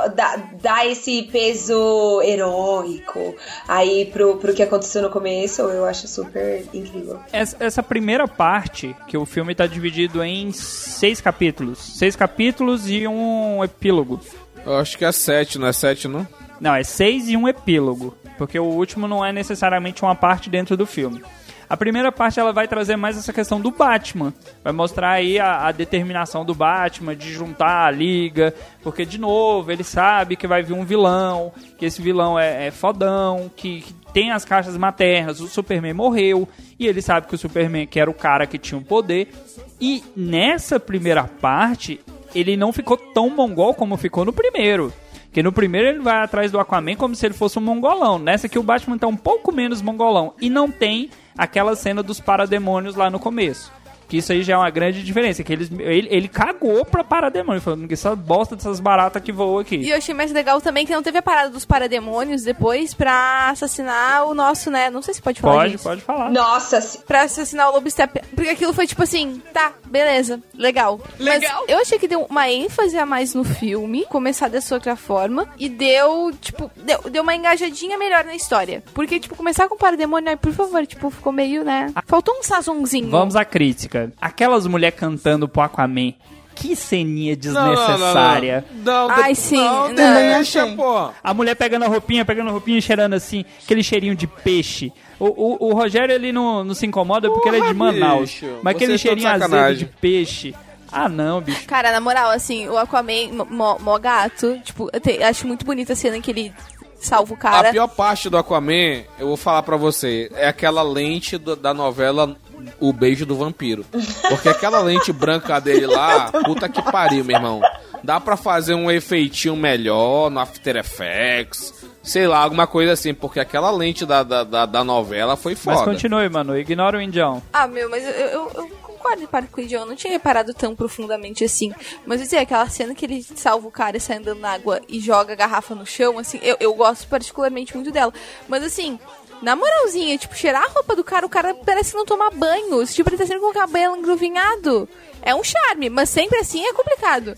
dá esse peso heróico aí pro que aconteceu no começo, eu acho super incrível. Essa primeira parte, que o filme tá dividido em 6 capítulos. 6 capítulos e um epílogo. Eu acho que é 7, não é 7, não? Não, é 6 e um epílogo, porque o último não é necessariamente uma parte dentro do filme. A primeira parte ela vai trazer mais essa questão do Batman, vai mostrar aí a determinação do Batman de juntar a liga, porque de novo ele sabe que vai vir um vilão, que esse vilão é fodão, que tem as caixas maternas, o Superman morreu, e ele sabe que o Superman que era o cara que tinha o poder, e nessa primeira parte ele não ficou tão mongol como ficou no primeiro. Porque no primeiro ele vai atrás do Aquaman como se ele fosse um mongolão. Nessa aqui o Batman tá um pouco menos mongolão. E não tem aquela cena dos parademônios lá no começo. Que isso aí já é uma grande diferença. Que ele cagou pra parademônio. Falando que essa bosta dessas baratas que voam aqui. E eu achei mais legal também que não teve a parada dos parademônios depois pra assassinar o nosso, né? Não sei se pode falar disso. Pode falar. Nossa! Pra assassinar o Lobo Steppe. Porque aquilo foi tipo assim, tá, beleza, legal. Mas eu achei que deu uma ênfase a mais no filme, começar dessa outra forma, e deu uma engajadinha melhor na história. Porque, tipo, começar com o parademônio, aí, por favor, tipo, ficou meio, né? Faltou um sazonzinho. Vamos à crítica. Aquelas mulheres cantando pro Aquaman. Que ceninha desnecessária. Não, ai, sim. Não, deixa, pô. A mulher pegando a roupinha e cheirando assim, aquele cheirinho de peixe. O Rogério, ele não se incomoda porque ele é de Manaus. Bicho, mas aquele cheirinho azedo de peixe. Ah, não, bicho. Cara, na moral, assim, o Aquaman, mó gato. Tipo, acho muito bonita a cena em que ele salva o cara. A pior parte do Aquaman, eu vou falar pra você, é aquela lente da novela O Beijo do Vampiro. Porque aquela lente branca dele lá, puta que pariu, meu irmão. Dá pra fazer um efeitinho melhor no After Effects, sei lá, alguma coisa assim, porque aquela lente da novela foi foda. Mas continue, mano, ignora o Indião. Ah, meu, mas eu concordo com o Indião, eu não tinha reparado tão profundamente assim. Mas eu dizer, aquela cena que ele salva o cara e sai andando na água e joga a garrafa no chão, assim, eu gosto particularmente muito dela. Mas assim, na moralzinha, tipo, cheirar a roupa do cara, o cara parece não tomar banho. Tipo, ele tá sempre com o cabelo engruvinhado. É um charme, mas sempre assim é complicado.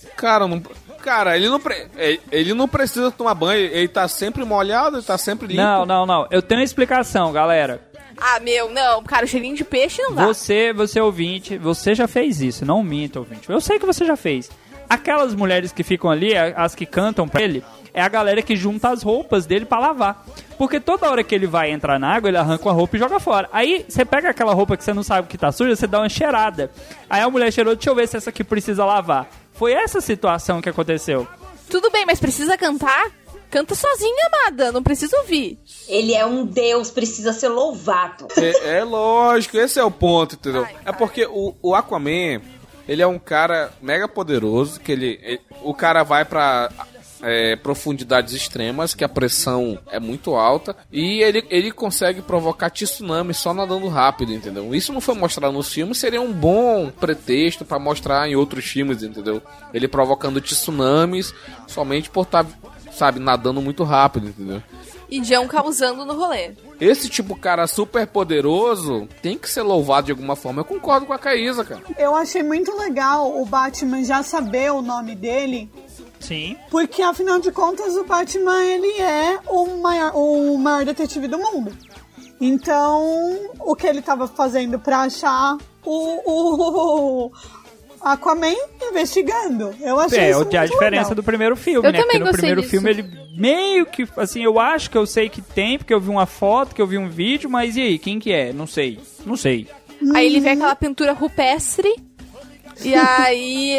Cara, ele não precisa tomar banho, ele tá sempre molhado, ele tá sempre limpo. Não. Eu tenho uma explicação, galera. Ah, meu, não, cara, o cheirinho de peixe não dá. Você ouvinte, você já fez isso, não minta, ouvinte. Eu sei que você já fez. Aquelas mulheres que ficam ali, as que cantam pra ele, é a galera que junta as roupas dele pra lavar. Porque toda hora que ele vai entrar na água, ele arranca a roupa e joga fora. Aí, você pega aquela roupa que você não sabe que tá suja, você dá uma cheirada. Aí a mulher cheirou, deixa eu ver se essa aqui precisa lavar. Foi essa situação que aconteceu. Tudo bem, mas precisa cantar? Canta sozinha, amada, não precisa ouvir. Ele é um deus, precisa ser louvado. É lógico, esse é o ponto, entendeu? É porque o Aquaman, ele é um cara mega poderoso, que o cara vai pra profundidades extremas, que a pressão é muito alta, e ele consegue provocar tsunami só nadando rápido, entendeu? Isso não foi mostrado nos filmes, seria um bom pretexto pra mostrar em outros filmes, entendeu? Ele provocando tsunamis somente por estar, sabe, nadando muito rápido, entendeu? E John causando no rolê. Esse tipo de cara super poderoso tem que ser louvado de alguma forma. Eu concordo com a Caísa, cara. Eu achei muito legal o Batman já saber o nome dele. Sim. Porque, afinal de contas, o Batman, ele é o maior detetive do mundo. Então, o que ele tava fazendo pra achar o Aquaman investigando. Eu achei isso muito a diferença legal. Do primeiro filme, eu né? Também Porque no primeiro disso. filme ele meio que, assim, eu acho que eu sei que tem, porque eu vi uma foto, que eu vi um vídeo, mas e aí, quem que é? Não sei. Aí ele vê aquela pintura rupestre. E aí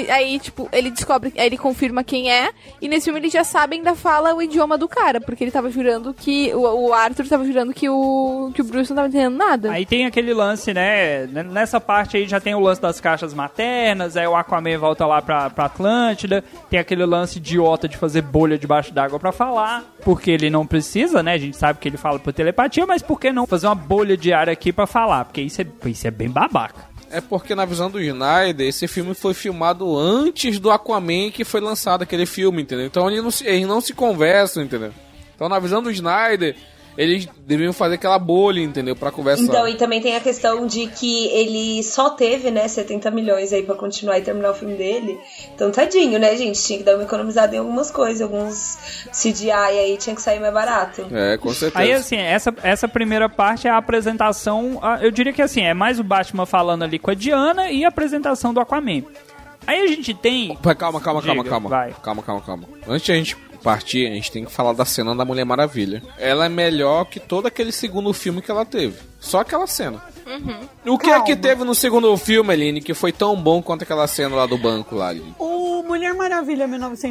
ele descobre, aí ele confirma quem é, e nesse filme ele já sabe, ainda fala o idioma do cara, porque ele tava jurando que, o Arthur tava jurando que o Bruce não tava entendendo nada. Aí tem aquele lance, né, nessa parte aí já tem o lance das caixas maternas, aí o Aquaman volta lá pra Atlântida, tem aquele lance idiota de fazer bolha debaixo d'água pra falar, porque ele não precisa, né, a gente sabe que ele fala por telepatia, mas por que não fazer uma bolha de ar aqui pra falar, porque isso é bem babaca. É porque na visão do Snyder, esse filme foi filmado antes do Aquaman que foi lançado aquele filme, entendeu? Então eles não se conversam, entendeu? Então na visão do Snyder, eles deviam fazer aquela bolha, entendeu? Pra conversar. Então, e também tem a questão de que ele só teve, né, 70 milhões aí pra continuar e terminar o filme dele. Então, tadinho, né, gente? Tinha que dar uma economizada em algumas coisas, alguns CGI aí tinha que sair mais barato. É, com certeza. Aí, assim, essa primeira parte é a apresentação, eu diria que, assim, é mais o Batman falando ali com a Diana e a apresentação do Aquaman. Aí a gente tem... Calma. Vai. Calma. Antes de a gente partir, a gente tem que falar da cena da Mulher Maravilha. Ela é melhor que todo aquele segundo filme que ela teve. Só aquela cena. Uhum. O que é que teve no segundo filme, Aline, que foi tão bom quanto aquela cena lá do banco lá, Aline? O Mulher Maravilha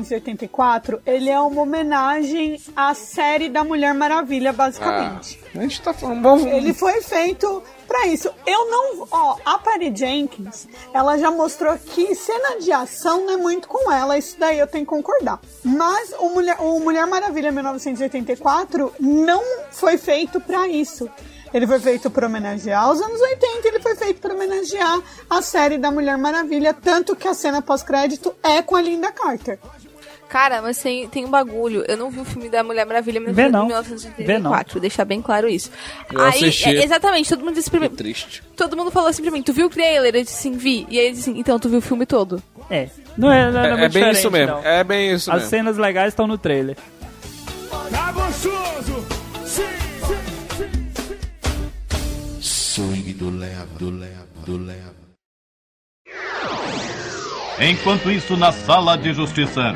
1984, ele é uma homenagem à série da Mulher Maravilha, basicamente. A gente tá falando... Ele foi feito pra isso. A Patty Jenkins, ela já mostrou que cena de ação não é muito com ela, isso daí eu tenho que concordar. Mas o Mulher Maravilha 1984 não foi feito pra isso. Ele foi feito para homenagear os anos 80, ele foi feito para homenagear a série da Mulher Maravilha, tanto que a cena pós-crédito é com a Linda Carter. Cara, mas tem um bagulho. Eu não vi o filme da Mulher Maravilha em 1984, vou deixar bem claro isso. Exatamente, todo mundo disse pra mim. Triste. Todo mundo falou assim pra mim, tu viu o trailer? Eu disse sim, vi. E aí ele disse assim, então tu viu o filme todo? Não é muito bem isso mesmo. Não. É bem isso As mesmo. cenas legais estão no trailer. Tá gostoso! Sim! Swing do leva. Enquanto isso, na sala de justiça.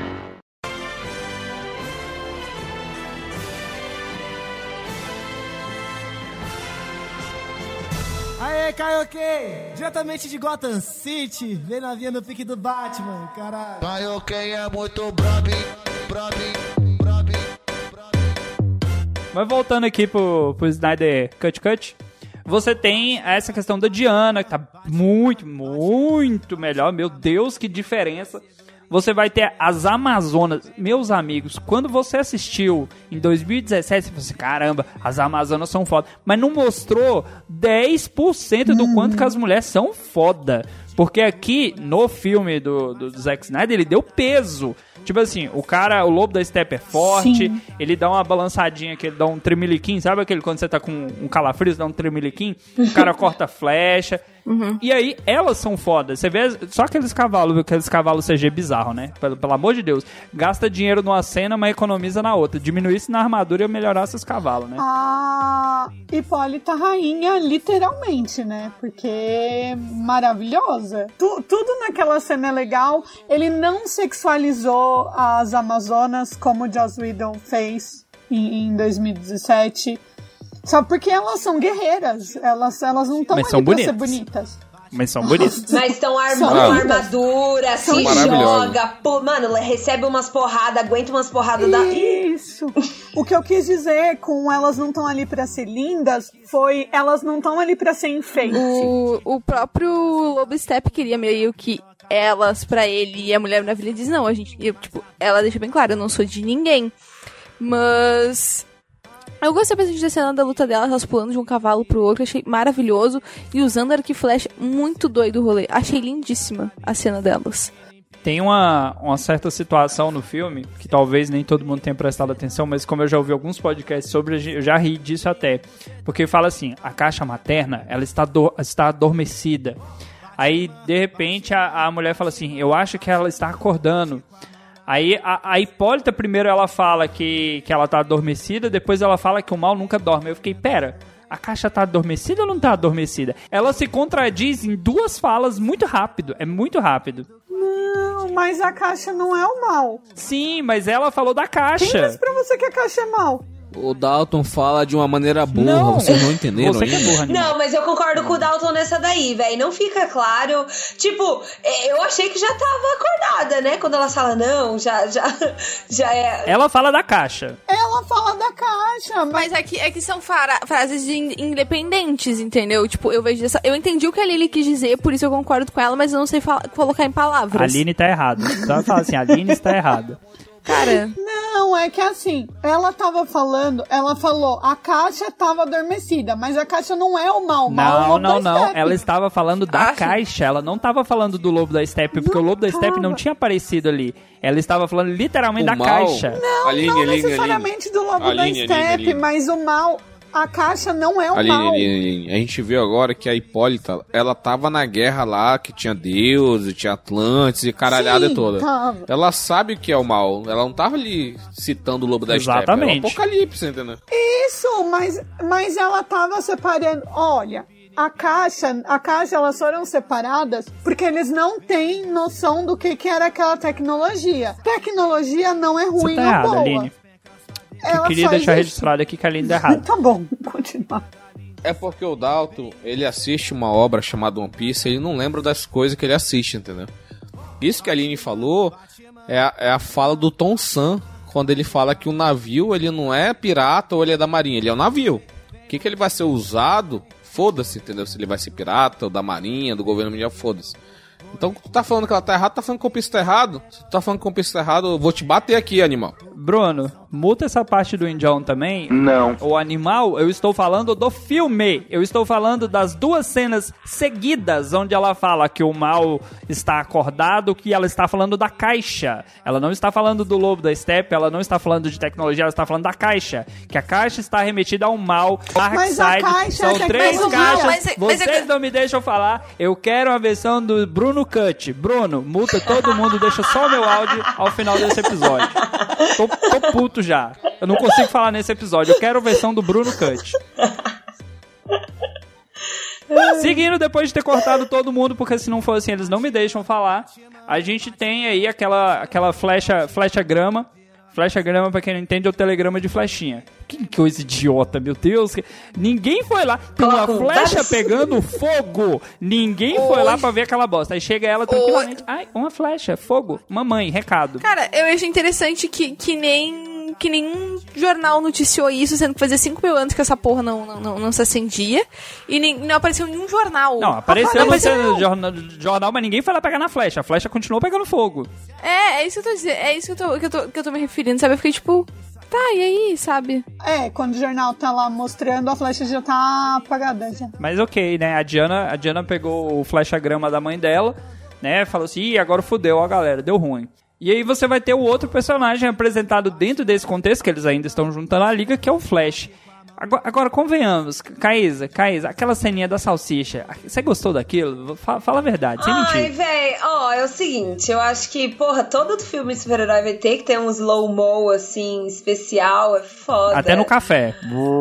Aê, Kaioke! Diretamente de Gotham City, vem na via no pique do Batman, caralho. Kaioke é muito brabo. Mas voltando aqui pro Snyder Cut, você tem essa questão da Diana, que tá muito, muito melhor. Meu Deus, que diferença. Você vai ter as Amazonas. Meus amigos, quando você assistiu em 2017, você falou assim, caramba, as Amazonas são foda. Mas não mostrou 10% do quanto que as mulheres são foda. Porque aqui, no filme do Zack Snyder, ele deu peso. Tipo assim, o lobo da steppe é forte, Sim. Ele dá uma balançadinha aqui, ele dá um tremeliquim, sabe aquele quando você tá com um calafrio, você dá um tremeliquim? O cara corta flecha. E aí, elas são fodas. Você vê só aqueles cavalos CG bizarro, né? Pelo amor de Deus. Gasta dinheiro numa cena, mas economiza na outra. Diminuísse na armadura e melhorasse os cavalos, né? A Hipólita Rainha, literalmente, né? Porque maravilhosa. Tudo naquela cena é legal. Ele não sexualizou as Amazonas como o Joss Whedon fez em 2017. Só porque elas são guerreiras. Elas não estão ali pra ser bonitas. Mas são bonitos. Mas estão armadura, se joga, mano, recebe umas porradas, aguenta umas porradas da... Isso. O que eu quis dizer com elas não estão ali pra ser lindas foi elas não estão ali pra ser enfeite. O próprio Lobo Step queria meio que elas pra ele, e a Mulher Maravilha diz, não, ela deixa bem claro, eu não sou de ninguém. Mas eu gostei bastante da cena da luta delas, elas pulando de um cavalo pro outro, achei maravilhoso, e usando arco e flecha, muito doido o rolê. Achei lindíssima a cena delas. Tem uma certa situação no filme, que talvez nem todo mundo tenha prestado atenção, mas como eu já ouvi alguns podcasts sobre, eu já ri disso até. Porque fala assim, a caixa materna, ela está adormecida. Aí, de repente, a mulher fala assim, eu acho que ela está acordando. Aí, a Hipólita, primeiro, ela fala que ela tá adormecida, depois ela fala que o mal nunca dorme. Eu fiquei, pera, a caixa tá adormecida ou não tá adormecida? Ela se contradiz em duas falas muito rápido, é muito rápido. Não, mas a caixa não é o mal. Sim, mas ela falou da caixa. Quem disse pra você que a caixa é mal? O Dalton fala de uma maneira burra, não, vocês não entenderam você ainda? Que é burra, não, mas eu concordo com o Dalton nessa daí, velho. Não fica claro. Tipo, eu achei que já tava acordada, né? Quando ela fala, não, já é... Ela fala da caixa. Ela fala da caixa, mas é que são frases independentes, entendeu? Tipo, eu entendi o que a Lily quis dizer, por isso eu concordo com ela, mas eu não sei colocar em palavras. A Aline tá errada. Então ela fala assim, a Aline está errada. Cara... Não, é que assim, ela falou, a caixa tava adormecida, mas a caixa não é o mal. Não. Ela estava falando da caixa, ela não estava falando do Lobo da Steppe, porque o Lobo da Steppe não tinha aparecido ali. Ela estava falando literalmente da caixa. Não, não necessariamente do Lobo da Steppe, mas o mal... A caixa não é o mal. A gente viu agora que a Hipólita, ela tava na guerra lá, que tinha deuses, tinha Atlantes e caralhada toda. Tava. Ela sabe o que é o mal. Ela não tava ali citando o Lobo da Steppe. Exatamente. Era o Apocalipse, entendeu? Isso, mas ela tava separando... Olha, a caixa, elas foram separadas porque eles não têm noção do que era aquela tecnologia. Tecnologia não é ruim, você tá errada, boa. Aline. Eu queria deixar registrado aqui que a Aline é errada. Tá bom, continuar. É porque o Dalton, ele assiste uma obra chamada One Piece, ele não lembra das coisas que ele assiste, entendeu? Isso que a Aline falou é a fala do Tom San, quando ele fala que o navio, ele não é pirata ou ele é da marinha, ele é um navio. O que ele vai ser usado, foda-se, entendeu? Se ele vai ser pirata ou da marinha, do governo mundial, foda-se. Então, tu tá falando que ela tá errada, tá falando que o One Piece tá errado? Se tu tá falando que o One Piece tá errado, eu vou te bater aqui, animal. Bruno, muta essa parte do Indião também. Não. O animal, eu estou falando do filme. Eu estou falando das duas cenas seguidas, onde ela fala que o mal está acordado, que ela está falando da caixa. Ela não está falando do Lobo da Steppe, ela não está falando de tecnologia, ela está falando da caixa. Que a caixa está remetida ao mal. Mas a caixa são é 3 caixas. Mas Vocês não me deixam falar. Eu quero a versão do Bruno Cut. Bruno, multa todo mundo, deixa só o meu áudio ao final desse episódio. Tô puto já. Eu não consigo falar nesse episódio. Eu quero a versão do Bruno Cut. Seguindo, depois de ter cortado todo mundo, porque se não for assim, eles não me deixam falar. A gente tem aí aquela flecha grama. Flecha grama, pra quem não entende, é o telegrama de flechinha. Que coisa idiota, meu Deus. Ninguém foi lá. Tem uma flecha pegando fogo. Ninguém foi lá pra ver aquela bosta. Aí chega ela tranquilamente. Ai, uma flecha, fogo. Mamãe, recado. Cara, eu achei interessante que nenhum jornal noticiou isso, sendo que fazia 5 mil anos que essa porra não se acendia. E não apareceu em nenhum jornal. Não, apareceu no jornal, mas ninguém foi lá pegar na flecha. A flecha continuou pegando fogo. É isso que eu tô dizendo. É isso que eu tô me referindo, sabe? Eu fiquei tipo... Tá, e aí, sabe? Quando o jornal tá lá mostrando, a flecha já tá apagada. Já. Mas ok, né? A Diana pegou o flechagrama da mãe dela, né? Falou assim, ih, agora fudeu, ó, galera, deu ruim. E aí você vai ter o outro personagem apresentado dentro desse contexto, que eles ainda estão juntando a liga, que é o Flash. Agora convenhamos, Caísa, aquela ceninha da salsicha, você gostou daquilo? Fala a verdade, sem mentir. Ai, véi, é o seguinte, eu acho que, porra, todo filme de super-herói vai ter que ter um slow-mo, assim, especial, é foda. Até no café.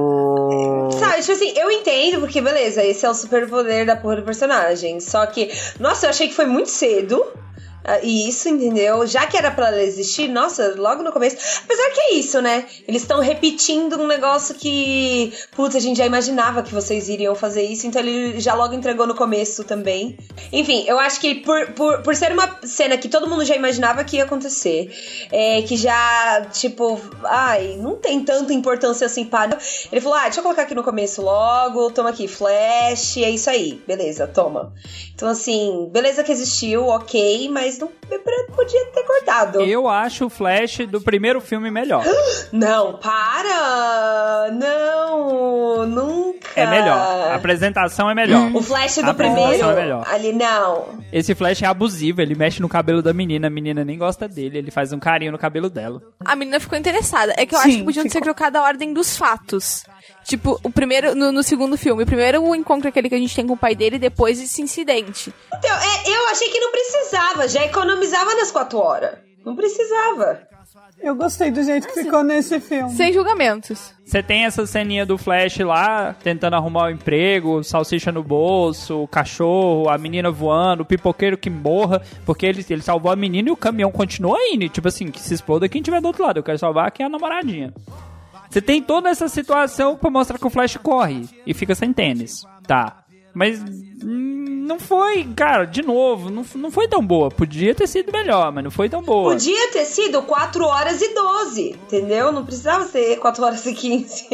Sabe, tipo assim, eu entendo, porque beleza, esse é o superpoder da porra do personagem. Só que, nossa, eu achei que foi muito cedo. Isso, entendeu? Já que era pra ela existir, nossa, logo no começo. Apesar que é isso, né? Eles estão repetindo um negócio que, putz, a gente já imaginava que vocês iriam fazer isso, então ele já logo entregou no começo também. Enfim, eu acho que por ser uma cena que todo mundo já imaginava que ia acontecer, que já, tipo, não tem tanta importância assim para... Ele falou, deixa eu colocar aqui no começo logo, toma aqui, Flash, é isso aí, beleza, toma. Então, assim, beleza que existiu, ok, mas não podia ter cortado. Eu acho o Flash do primeiro filme melhor. Não, para! Não, nunca. É melhor. A apresentação é melhor. O Flash do primeiro, é melhor. Ali não. Esse Flash é abusivo, ele mexe no cabelo da menina, a menina nem gosta dele, ele faz um carinho no cabelo dela. A menina ficou interessada. É que eu acho que podiam ter trocado a ordem dos fatos. Tipo, o primeiro, no segundo filme, o primeiro o encontro aquele que a gente tem com o pai dele e depois esse incidente. Então, eu achei que não precisava, já economizava nas 4 horas. Não precisava. Eu gostei do jeito que ficou nesse filme. Sem julgamentos. Você tem essa ceninha do Flash lá, tentando arrumar o emprego, salsicha no bolso, o cachorro, a menina voando, o pipoqueiro que morra, porque ele salvou a menina e o caminhão continua indo. Tipo assim, que se exploda quem tiver do outro lado. Eu quero salvar aqui a namoradinha. Você tem toda essa situação pra mostrar que o Flash corre e fica sem tênis. Tá. Mas não foi, cara, de novo, não foi tão boa. Podia ter sido melhor, mas não foi tão boa. Podia ter sido 4 horas e 12, entendeu? Não precisava ser 4 horas e 15.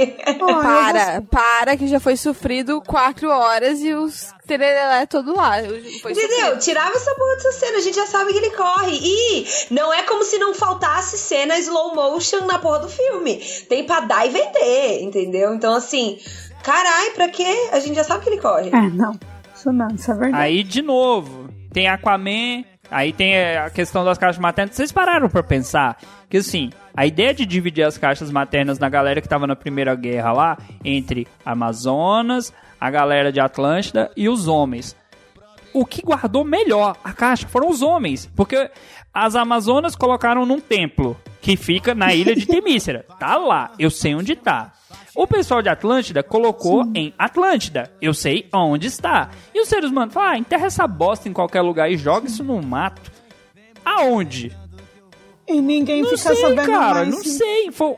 Para, que já foi sofrido 4 horas e os tereré todo lá. Entendeu? Tirava essa porra dessa cena, a gente já sabe que ele corre. E não é como se não faltasse cena slow motion na porra do filme. Tem pra dar e vender, entendeu? Então, assim... Carai, pra quê? A gente já sabe que ele corre. Não. Isso é verdade. Aí, de novo, tem Aquaman, aí tem a questão das caixas maternas. Vocês pararam pra pensar que, assim, a ideia de dividir as caixas maternas na galera que tava na Primeira Guerra lá, entre Amazonas, a galera de Atlântida e os homens. O que guardou melhor a caixa foram os homens, porque as Amazonas colocaram num templo que fica na ilha de Temícera. Tá lá, eu sei onde tá. O pessoal de Atlântida colocou em Atlântida. Eu sei onde está. E os seres humanos falaram, enterra essa bosta em qualquer lugar e joga isso no mato. Aonde? E ninguém não fica sei, sabendo cara, mais. Não sei. Foi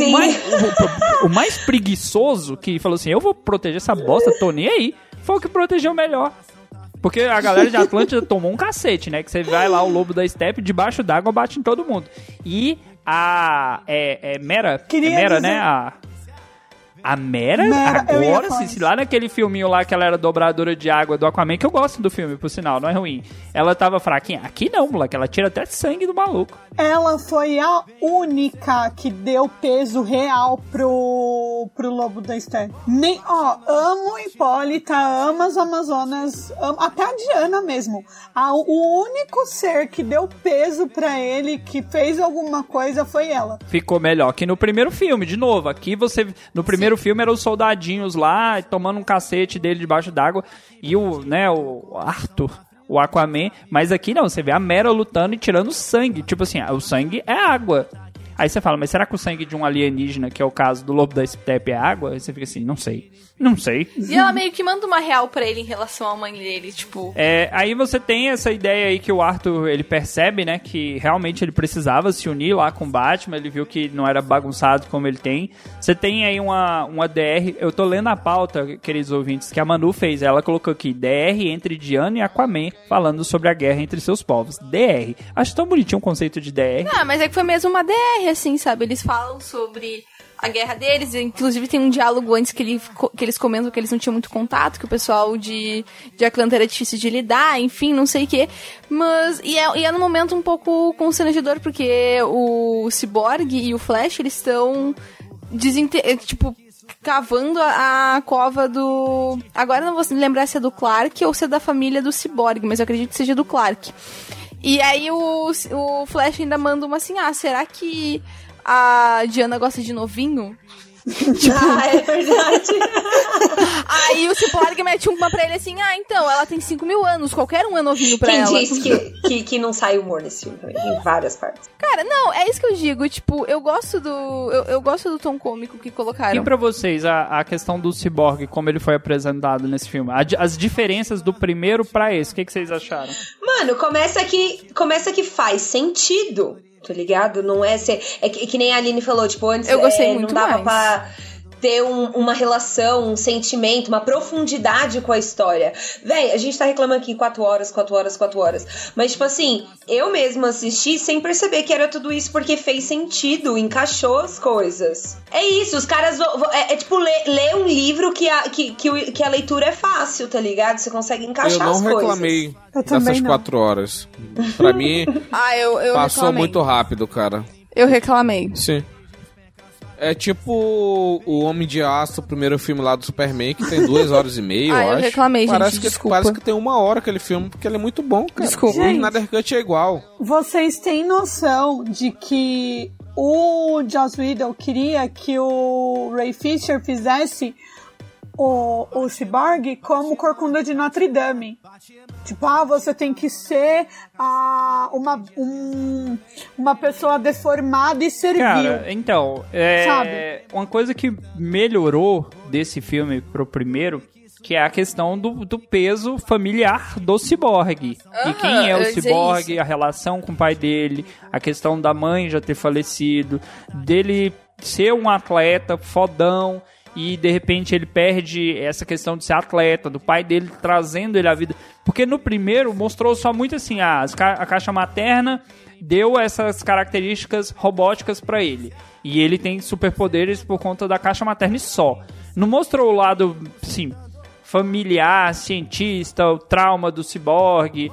o mais preguiçoso que falou assim, eu vou proteger essa bosta, tô nem aí, foi o que protegeu melhor. Porque a galera de Atlântida tomou um cacete, né? Que você vai lá, o lobo da steppe, debaixo d'água, bate em todo mundo. E a... Mera, né? A Mera agora, se lá naquele filminho lá que ela era dobradora de água do Aquaman, que eu gosto do filme, por sinal, não é ruim. Ela tava fraquinha. Aqui não, moleque, ela tira até sangue do maluco. Ela foi a única que deu peso real pro Lobo da Steppe. Amo Hipólita, amo as Amazonas, até a Diana mesmo. O único ser que deu peso pra ele, que fez alguma coisa, foi ela. Ficou melhor que no primeiro filme, de novo. Aqui você, no primeiro filme eram os soldadinhos lá, tomando um cacete dele debaixo d'água, e o Arthur, o Aquaman, mas aqui não, você vê a Mera lutando e tirando sangue, tipo assim, o sangue é água. Aí você fala, mas será que o sangue de um alienígena, que é o caso do Lobo da Steppe, é água? Aí você fica assim, não sei. E ela meio que manda uma real pra ele em relação à mãe dele, tipo... Aí você tem essa ideia aí que o Arthur, ele percebe, né, que realmente ele precisava se unir lá com o Batman, ele viu que não era bagunçado como ele tem. Você tem aí uma DR, eu tô lendo a pauta, queridos ouvintes, que a Manu fez, ela colocou aqui, DR entre Diana e Aquaman, falando sobre a guerra entre seus povos. DR. Acho tão bonitinho o conceito de DR. Mas é que foi mesmo uma DR, assim, sabe? Eles falam sobre... a guerra deles, inclusive tem um diálogo antes que eles comentam que eles não tinham muito contato, que o pessoal de Atlanta era difícil de lidar, enfim, não sei o que. Mas, e é num momento um pouco constrangedor, porque o Cyborg e o Flash, eles estão cavando a cova do... Agora não vou lembrar se é do Clark ou se é da família do Cyborg, mas eu acredito que seja do Clark. E aí o Flash ainda manda uma assim, será que a Diana gosta de novinho? É verdade. Aí o Cyborg mete uma pra ele assim, então, ela tem 5.000 anos, qualquer um é novinho pra ela. Quem disse que não sai humor nesse filme também, em várias partes. Cara, não, é isso que eu digo, tipo, eu gosto do tom cômico que colocaram. E pra vocês, a questão do Cyborg, como ele foi apresentado nesse filme? As diferenças do primeiro pra esse, o que vocês acharam? Mano, começa que faz sentido, tá ligado? Não é ser... É que nem a Aline falou, tipo, antes eu gostei muito não dava mais. pra ter uma relação, um sentimento, uma profundidade com a história. Véi, a gente tá reclamando aqui 4 horas. Mas, tipo assim, eu mesma assisti sem perceber que era tudo isso, porque fez sentido, encaixou as coisas. É isso, os caras... É tipo ler um livro que a leitura é fácil, tá ligado? Você consegue encaixar as coisas. Eu não reclamei dessas 4 horas. Pra mim, eu passou reclamei. muito rápido, cara. Eu reclamei. Sim. É tipo o Homem de Aço, o primeiro filme lá do Superman, que tem 2 horas e meia, eu acho. Eu reclamei, gente, desculpa. Parece que tem 1 hora aquele filme, porque ele é muito bom, cara. Desculpa. O Snyder Cut é igual. Vocês têm noção de que o Joss Whedon queria que o Ray Fisher fizesse o Cyborg como Corcunda de Notre Dame? Tipo, você tem que ser uma pessoa deformada e servil. Cara, então, sabe? Uma coisa que melhorou desse filme pro primeiro, que é a questão do peso familiar do Cyborg. E quem é o Cyborg, a relação com o pai dele, a questão da mãe já ter falecido, dele ser um atleta fodão, e de repente ele perde essa questão de ser atleta, do pai dele trazendo ele à vida. Porque no primeiro mostrou só muito assim, a caixa materna deu essas características robóticas pra ele. E ele tem superpoderes por conta da caixa materna e só. Não mostrou o lado, assim, familiar, cientista, o trauma do Cyborg,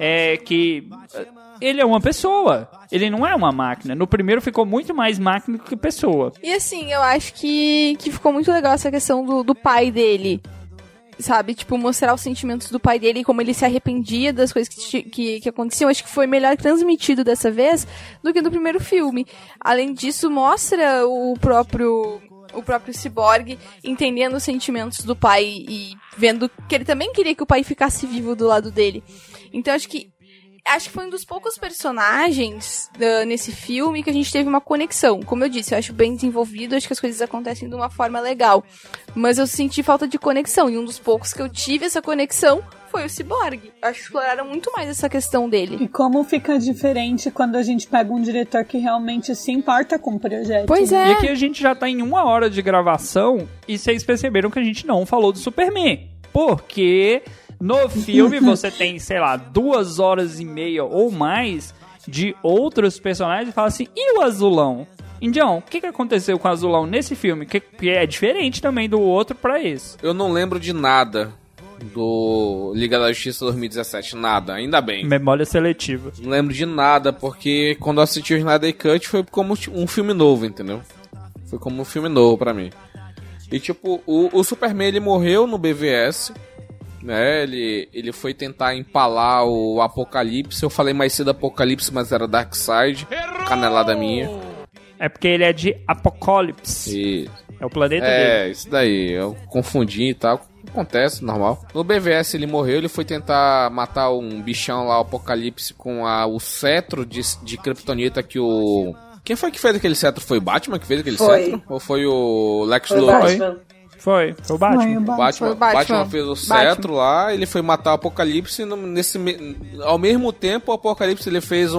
que ele é uma pessoa. Ele não é uma máquina. No primeiro ficou muito mais máquina que pessoa. E assim, eu acho que ficou muito legal essa questão do pai dele. Sabe? Tipo, mostrar os sentimentos do pai dele e como ele se arrependia das coisas que aconteciam. Acho que foi melhor transmitido dessa vez do que no primeiro filme. Além disso, mostra o próprio Cyborg entendendo os sentimentos do pai e vendo que ele também queria que o pai ficasse vivo do lado dele. Então, acho que foi um dos poucos personagens nesse filme que a gente teve uma conexão. Como eu disse, eu acho bem desenvolvido, acho que as coisas acontecem de uma forma legal. Mas eu senti falta de conexão, e um dos poucos que eu tive essa conexão foi o Cyborg. Acho que exploraram muito mais essa questão dele. E como fica diferente quando a gente pega um diretor que realmente se importa com o projeto. Pois é. E aqui a gente já tá em 1 hora de gravação, e vocês perceberam que a gente não falou do Superman. Porque... no filme você tem, sei lá, 2 horas e meia ou mais de outros personagens e fala assim, e o Azulão? Indião, o que aconteceu com o Azulão nesse filme? Que é diferente também do outro pra esse. Eu não lembro de nada do Liga da Justiça 2017, nada, ainda bem. Memória seletiva. Não lembro de nada, porque quando eu assisti o Snyder Cut foi como um filme novo, entendeu? Foi como um filme novo pra mim. E tipo, o Superman ele morreu no BVS, né? Ele foi tentar empalar o Apocalipse. Eu falei mais cedo Apocalipse, mas era Darkseid. Canelada minha. É porque ele é de Apocalipse. É o planeta dele. É, isso daí. Eu confundi e tal. Acontece, normal. No BVS ele morreu. Ele foi tentar matar um bichão lá, o Apocalipse, com o cetro de Kryptonita que o... Quem foi que fez aquele cetro? Foi o Batman que fez aquele cetro? Ou foi o Lex Luthor? Foi o Batman. O Batman fez o cetro lá, ele foi matar o Apocalipse. Ao mesmo tempo, o Apocalipse ele fez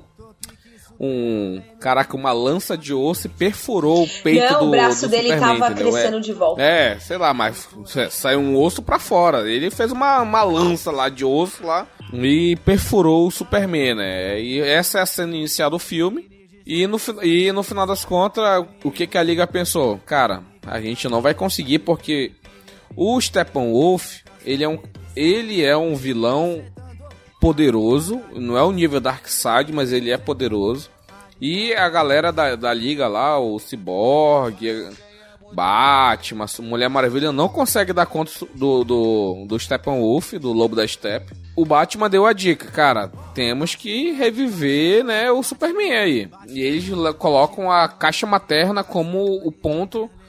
uma lança de osso e perfurou o peito do Superman. O braço dele Superman, tava entendeu? crescendo de volta. Sei lá, mas saiu um osso pra fora. Ele fez uma lança lá de osso lá e perfurou o Superman, né? E essa é a cena inicial do filme. E no final das contas, o que a Liga pensou? Cara, a gente não vai conseguir porque o Steppenwolf, ele é um vilão poderoso, não é o nível Darkseid, mas ele é poderoso. E a galera da Liga lá, o Cyborg, Batman, Mulher Maravilha, não consegue dar conta do Steppenwolf, do Lobo da Steppe. O Batman deu a dica, cara, temos que reviver, né, o Superman aí. E eles colocam a caixa materna como o ponto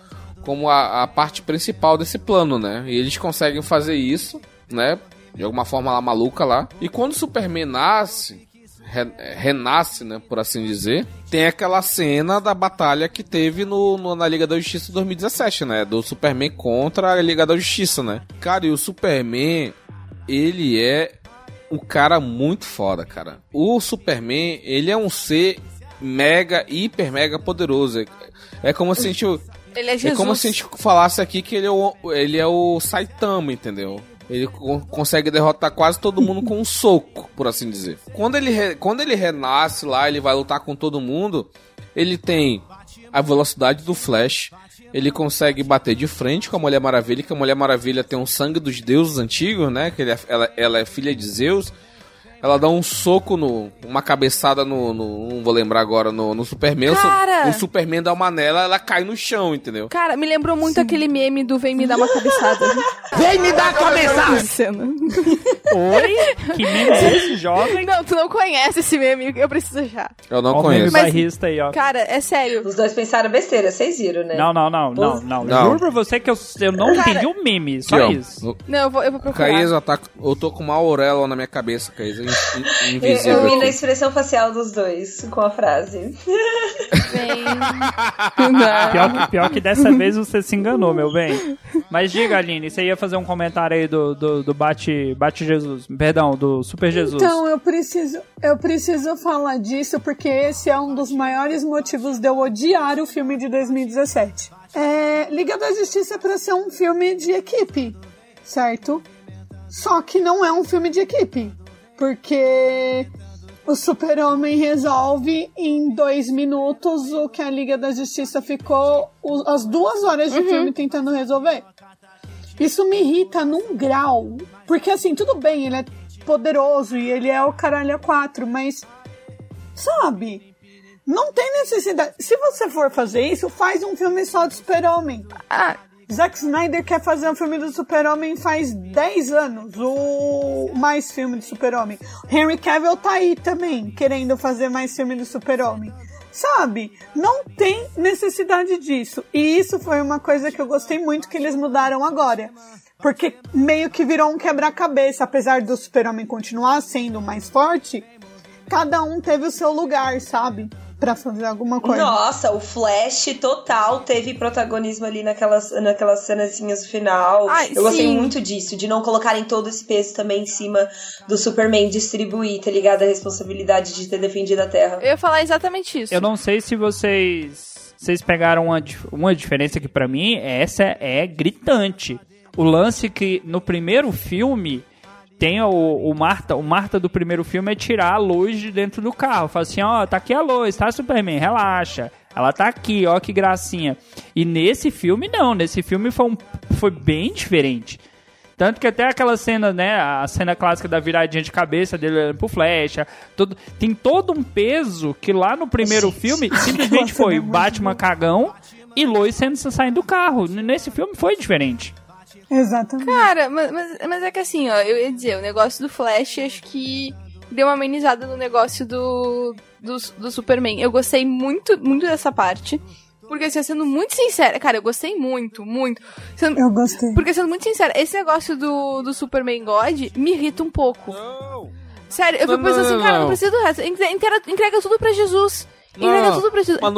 como a parte principal desse plano, né? E eles conseguem fazer isso, né? De alguma forma lá maluca lá. E quando o Superman nasce, renasce, né? Por assim dizer, tem aquela cena da batalha que teve na Liga da Justiça 2017, né? Do Superman contra a Liga da Justiça, né? Cara, e o Superman, ele é um cara muito foda, cara. O Superman, ele é um ser hiper mega poderoso. É como se a gente... Ele é Jesus. É como se a gente falasse aqui que ele é o Saitama, entendeu? Ele consegue derrotar quase todo mundo com um soco, por assim dizer. Quando ele renasce lá, ele vai lutar com todo mundo, ele tem a velocidade do Flash, ele consegue bater de frente com a Mulher Maravilha, que a Mulher Maravilha tem o sangue dos deuses antigos, né? Que ela é filha de Zeus. Ela dá um soco uma cabeçada não vou lembrar agora, no Superman. Cara! O Superman dá uma nela, ela cai no chão, entendeu? Cara, me lembrou muito aquele meme do Vem Me Dar Uma Cabeçada. Vem me dar a cabeçada! Oi? Que meme é esse, jovem? Não, tu não conhece esse meme, eu preciso achar. Eu não Ó, conheço. O meme bairrista aí, ó. Cara, é sério. Os dois pensaram besteira, vocês viram, né? Não. Juro pra você que eu não entendi o meme, só Aqui, isso. Não, eu vou procurar. Caísa, eu tô com uma auréola na minha cabeça, Caísa. Invisível. Eu vi na expressão facial dos dois com a frase. Pior que dessa vez você se enganou, meu bem. Mas diga, Aline, você ia fazer um comentário aí do Bate Jesus. Perdão, do Super Jesus. Então, eu preciso falar disso porque esse é um dos maiores motivos de eu odiar o filme de 2017. Liga da Justiça é pra ser um filme de equipe, certo? Só que não é um filme de equipe. Porque o Super-Homem resolve em 2 minutos o que a Liga da Justiça ficou as 2 horas de filme tentando resolver. Isso me irrita num grau. Porque assim, tudo bem, ele é poderoso e ele é o caralho a 4, mas sabe, não tem necessidade. Se você for fazer isso, faz um filme só do Super-Homem. Zack Snyder quer fazer um filme do Super-Homem faz 10 anos, mais filme do Super-Homem. Henry Cavill tá aí também, querendo fazer mais filme do Super-Homem. Sabe? Não tem necessidade disso. E isso foi uma coisa que eu gostei muito que eles mudaram agora. Porque meio que virou um quebra-cabeça. Apesar do Super-Homem continuar sendo mais forte, cada um teve o seu lugar, sabe? Pra fazer alguma coisa. Nossa, o Flash total teve protagonismo ali naquelas cenazinhas no final. Eu gostei muito disso, de não colocarem todo esse peso também em cima do Superman, distribuir, tá ligado? A responsabilidade de ter defendido a Terra. Eu ia falar exatamente isso. Eu não sei se vocês pegaram uma diferença que pra mim, essa é gritante. O lance que no primeiro filme... Tem o Marta do primeiro filme é tirar a luz de dentro do carro. Fala assim, ó, tá aqui a luz, tá, Superman? Relaxa. Ela tá aqui, ó, que gracinha. E nesse filme, não. Nesse filme foi bem diferente. Tanto que até aquela cena, né, a cena clássica da viradinha de cabeça dele olhando pro Flash, tem todo um peso que lá no primeiro filme simplesmente foi Batman cagão e Lois saindo do carro. Nesse filme foi diferente. Exatamente. Cara, mas é que assim, ó, eu ia dizer, o negócio do Flash, acho que deu uma amenizada no negócio do Superman. Eu gostei muito, muito dessa parte. Porque, assim, sendo muito sincera, cara, eu gostei muito. Eu gostei. Porque, sendo muito sincera, esse negócio do Superman God me irrita um pouco. Não. Sério, eu fico pensando assim, cara, não precisa do resto. Entrega tudo pra Jesus. Entrega tudo pra Jesus.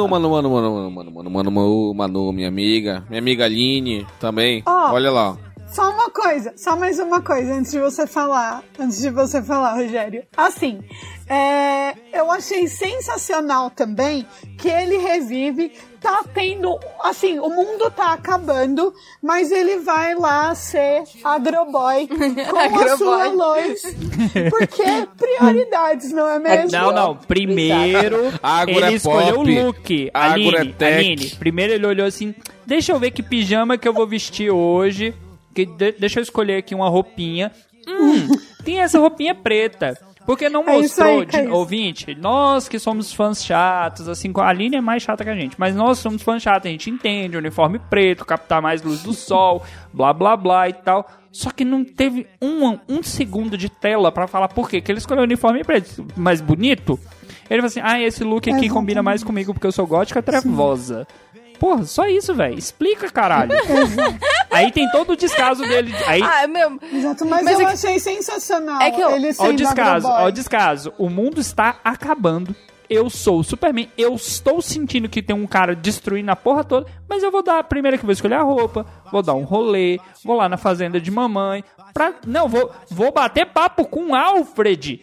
Manu, minha amiga Aline também. Olha lá. Só mais uma coisa antes de você falar, Rogério. Assim, eu achei sensacional também que ele revive, tá tendo, assim, o mundo tá acabando, mas ele vai lá ser agroboy com a sua Lois. Porque prioridades, não é mesmo? Não, primeiro ele escolheu o look. Aline, primeiro ele olhou assim, deixa eu ver que pijama que eu vou vestir hoje. Deixa eu escolher aqui uma roupinha. Tem essa roupinha preta. Porque não mostrou, ouvinte, nós que somos fãs chatos, assim, a Aline é mais chata que a gente, mas nós somos fãs chatos, a gente entende, uniforme preto, captar mais luz do sol, blá blá blá e tal. Só que não teve um segundo de tela pra falar por quê, que ele escolheu o uniforme preto, mais bonito. Ele falou assim, esse look aqui combina mais comigo porque eu sou gótica trevosa. Porra, só isso, velho. Explica, caralho. Aí tem todo o descaso dele. Aí... Exato, mas eu achei sensacional. É que ele sendo Ó o descaso. O mundo está acabando. Eu sou o Superman, eu estou sentindo que tem um cara destruindo a porra toda, mas eu vou dar, primeiro que vou escolher a roupa, vou dar um rolê, vou lá na fazenda de mamãe, vou bater papo com o Alfred,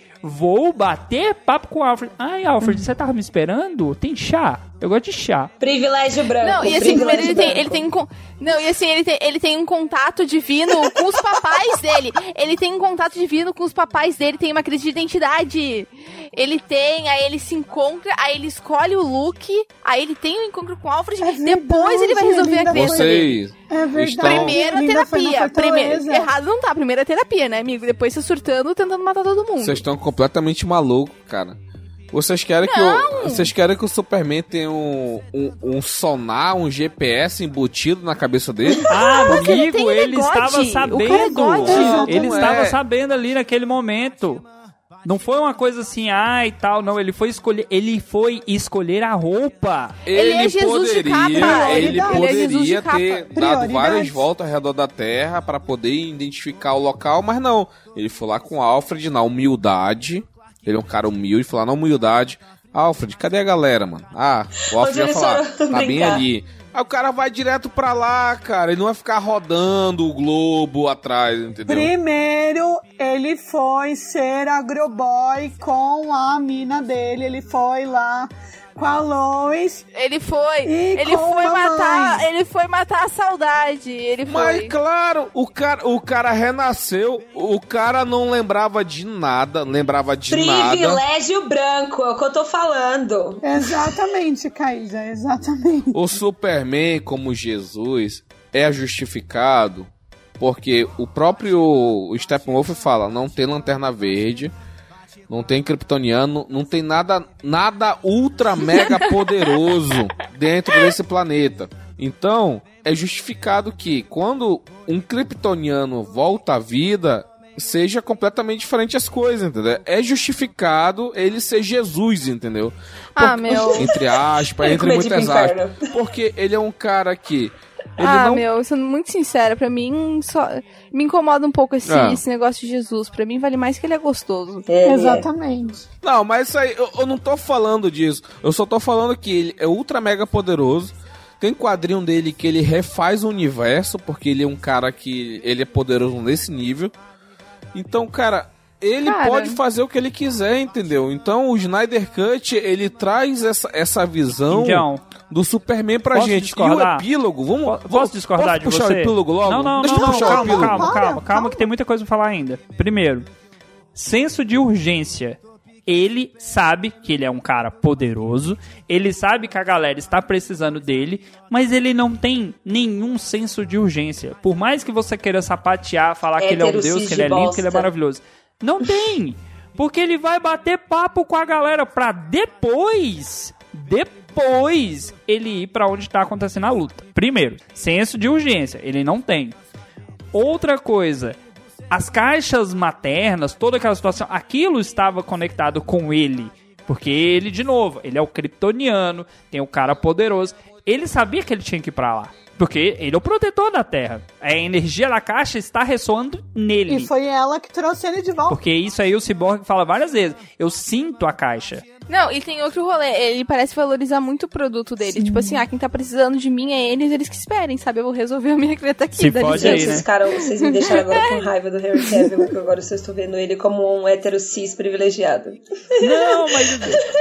Ai, Alfred, você tava me esperando? Tem chá? Eu gosto de chá. Privilégio branco. Não, e assim, primeiro ele tem um contato divino com os papais dele. Ele tem um contato divino com os papais dele, tem uma crise de identidade. Aí ele se encontra, aí ele escolhe o look, aí ele tem um encontro com o Alfred, depois ele vai resolver a crise dele. É verdade. Primeiro terapia. Errado não tá, primeiro é terapia, né, amigo? Depois você surtando, tentando matar todo mundo. Vocês estão completamente malucos, cara. Vocês querem que o Superman tenha um sonar, um GPS embutido na cabeça dele? Amigo, ele estava sabendo. Ele estava sabendo ali naquele momento. Não foi uma coisa assim, e tal, não. Ele foi escolher a roupa. Ele poderia ter dado várias voltas ao redor da Terra para poder identificar o local, mas não. Ele foi lá com o Alfred na humildade. Ele é um cara humilde, foi lá na humildade. Alfred, cadê a galera, mano? O Alfred vai falar, tá bem ali. Aí o cara vai direto pra lá, cara. Ele não vai ficar rodando o globo atrás, entendeu? Primeiro, ele foi ser agroboy com a mina dele. Ele foi lá com a Lois. Ele foi matar a saudade. Mas claro, o cara renasceu. O cara não lembrava de nada. Privilégio branco, é o que eu tô falando. Exatamente, Caísa, exatamente. O Superman, como Jesus, é justificado porque o próprio Steppenwolf fala, não tem Lanterna Verde, não tem kryptoniano, não tem nada ultra mega poderoso dentro desse planeta. Então, é justificado que quando um kryptoniano volta à vida, seja completamente diferente as coisas, entendeu? É justificado ele ser Jesus, entendeu? Entre aspas, entre muitas aspas. Porque ele é um cara que... sendo muito sincera, pra mim só me incomoda um pouco esse negócio de Jesus. Pra mim vale mais que ele é gostoso. Exatamente. Não, mas isso aí, eu não tô falando disso. Eu só tô falando que ele é ultra mega poderoso. Tem quadrinho dele que ele refaz o universo, porque ele é um cara que ele é poderoso nesse nível. Então, cara, ele pode fazer o que ele quiser, entendeu? Então o Snyder Cut, ele traz essa visão do Superman pra gente. Discordar? E o epílogo, posso discordar de você? Puxar o epílogo logo? Não, calma, que tem muita coisa pra falar ainda. Primeiro, senso de urgência. Ele sabe que ele é um cara poderoso, ele sabe que a galera está precisando dele, mas ele não tem nenhum senso de urgência. Por mais que você queira sapatear, falar que ele é um deus, que ele é lindo, que ele é maravilhoso. Não tem! Porque ele vai bater papo com a galera pra depois ele ir pra onde tá acontecendo a luta. Primeiro, senso de urgência, ele não tem. Outra coisa, as caixas maternas, toda aquela situação, aquilo estava conectado com ele. Porque ele, de novo, ele é o kryptoniano, tem o cara poderoso. Ele sabia que ele tinha que ir pra lá. Porque ele é o protetor da Terra. A energia da caixa está ressoando nele. E foi ela que trouxe ele de volta. Porque isso aí o Cyborg fala várias vezes. Eu sinto a caixa. Não, e tem outro rolê. Ele parece valorizar muito o produto dele. Sim. Tipo assim, quem tá precisando de mim é eles que esperem, sabe? Eu vou resolver a minha treta aqui. Se pode aí, né? Vocês me deixaram agora com raiva do Henry Cavill, porque agora vocês estão vendo ele como um hétero cis privilegiado. Não, mas...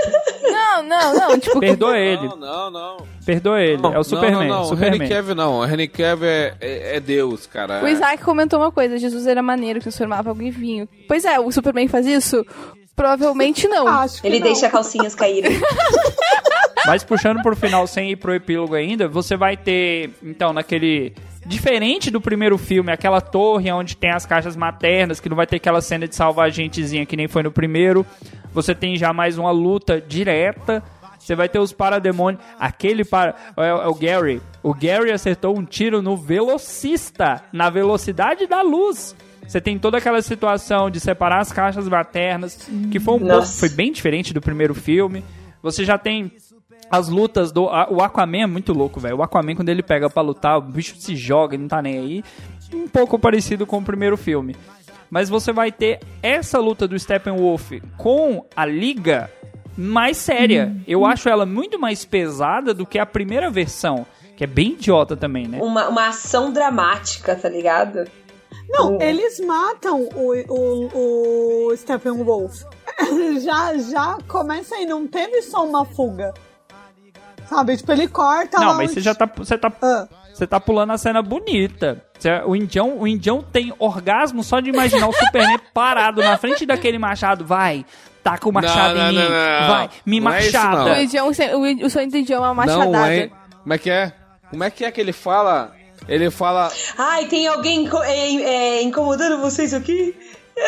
Não, tipo... Perdoa ele. Não. Perdoa ele, é o Superman. Não, Superman. Henry Cavill não. Henry Cavill é Deus, cara. O Isaac comentou uma coisa, Jesus era maneiro, que transformava água em vinho. Pois é, o Superman faz isso? Provavelmente não. Ele deixa calcinhas caírem. Mas puxando pro final, sem ir pro epílogo ainda, você vai ter, então, naquele... Diferente do primeiro filme, aquela torre onde tem as caixas maternas, que não vai ter aquela cena de salvar a gentezinha que nem foi no primeiro. Você tem já mais uma luta direta. Você vai ter os parademônios. É o Gary. O Gary acertou um tiro no velocista, na velocidade da luz. Você tem toda aquela situação de separar as caixas maternas, que foi foi bem diferente do primeiro filme. Você já tem as lutas do... O Aquaman é muito louco, velho. O Aquaman, quando ele pega pra lutar, o bicho se joga, ele não tá nem aí. Um pouco parecido com o primeiro filme. Mas você vai ter essa luta do Steppenwolf com a Liga mais séria. Eu acho ela muito mais pesada do que a primeira versão, que é bem idiota também, né? Uma ação dramática, tá ligado? Não, eles matam o Steppenwolf. Já começa aí, não teve só uma fuga. Sabe, tipo, ele corta não, lá mas você tá pulando a cena bonita. O indião tem orgasmo só de imaginar o Superman parado na frente daquele machado. Vai, taca o machado em mim. Vai, me machada. O sonho do Indião é uma machadada. Não, é... Como é que é que ele fala? Ele fala... Ai, tem alguém incomodando vocês aqui?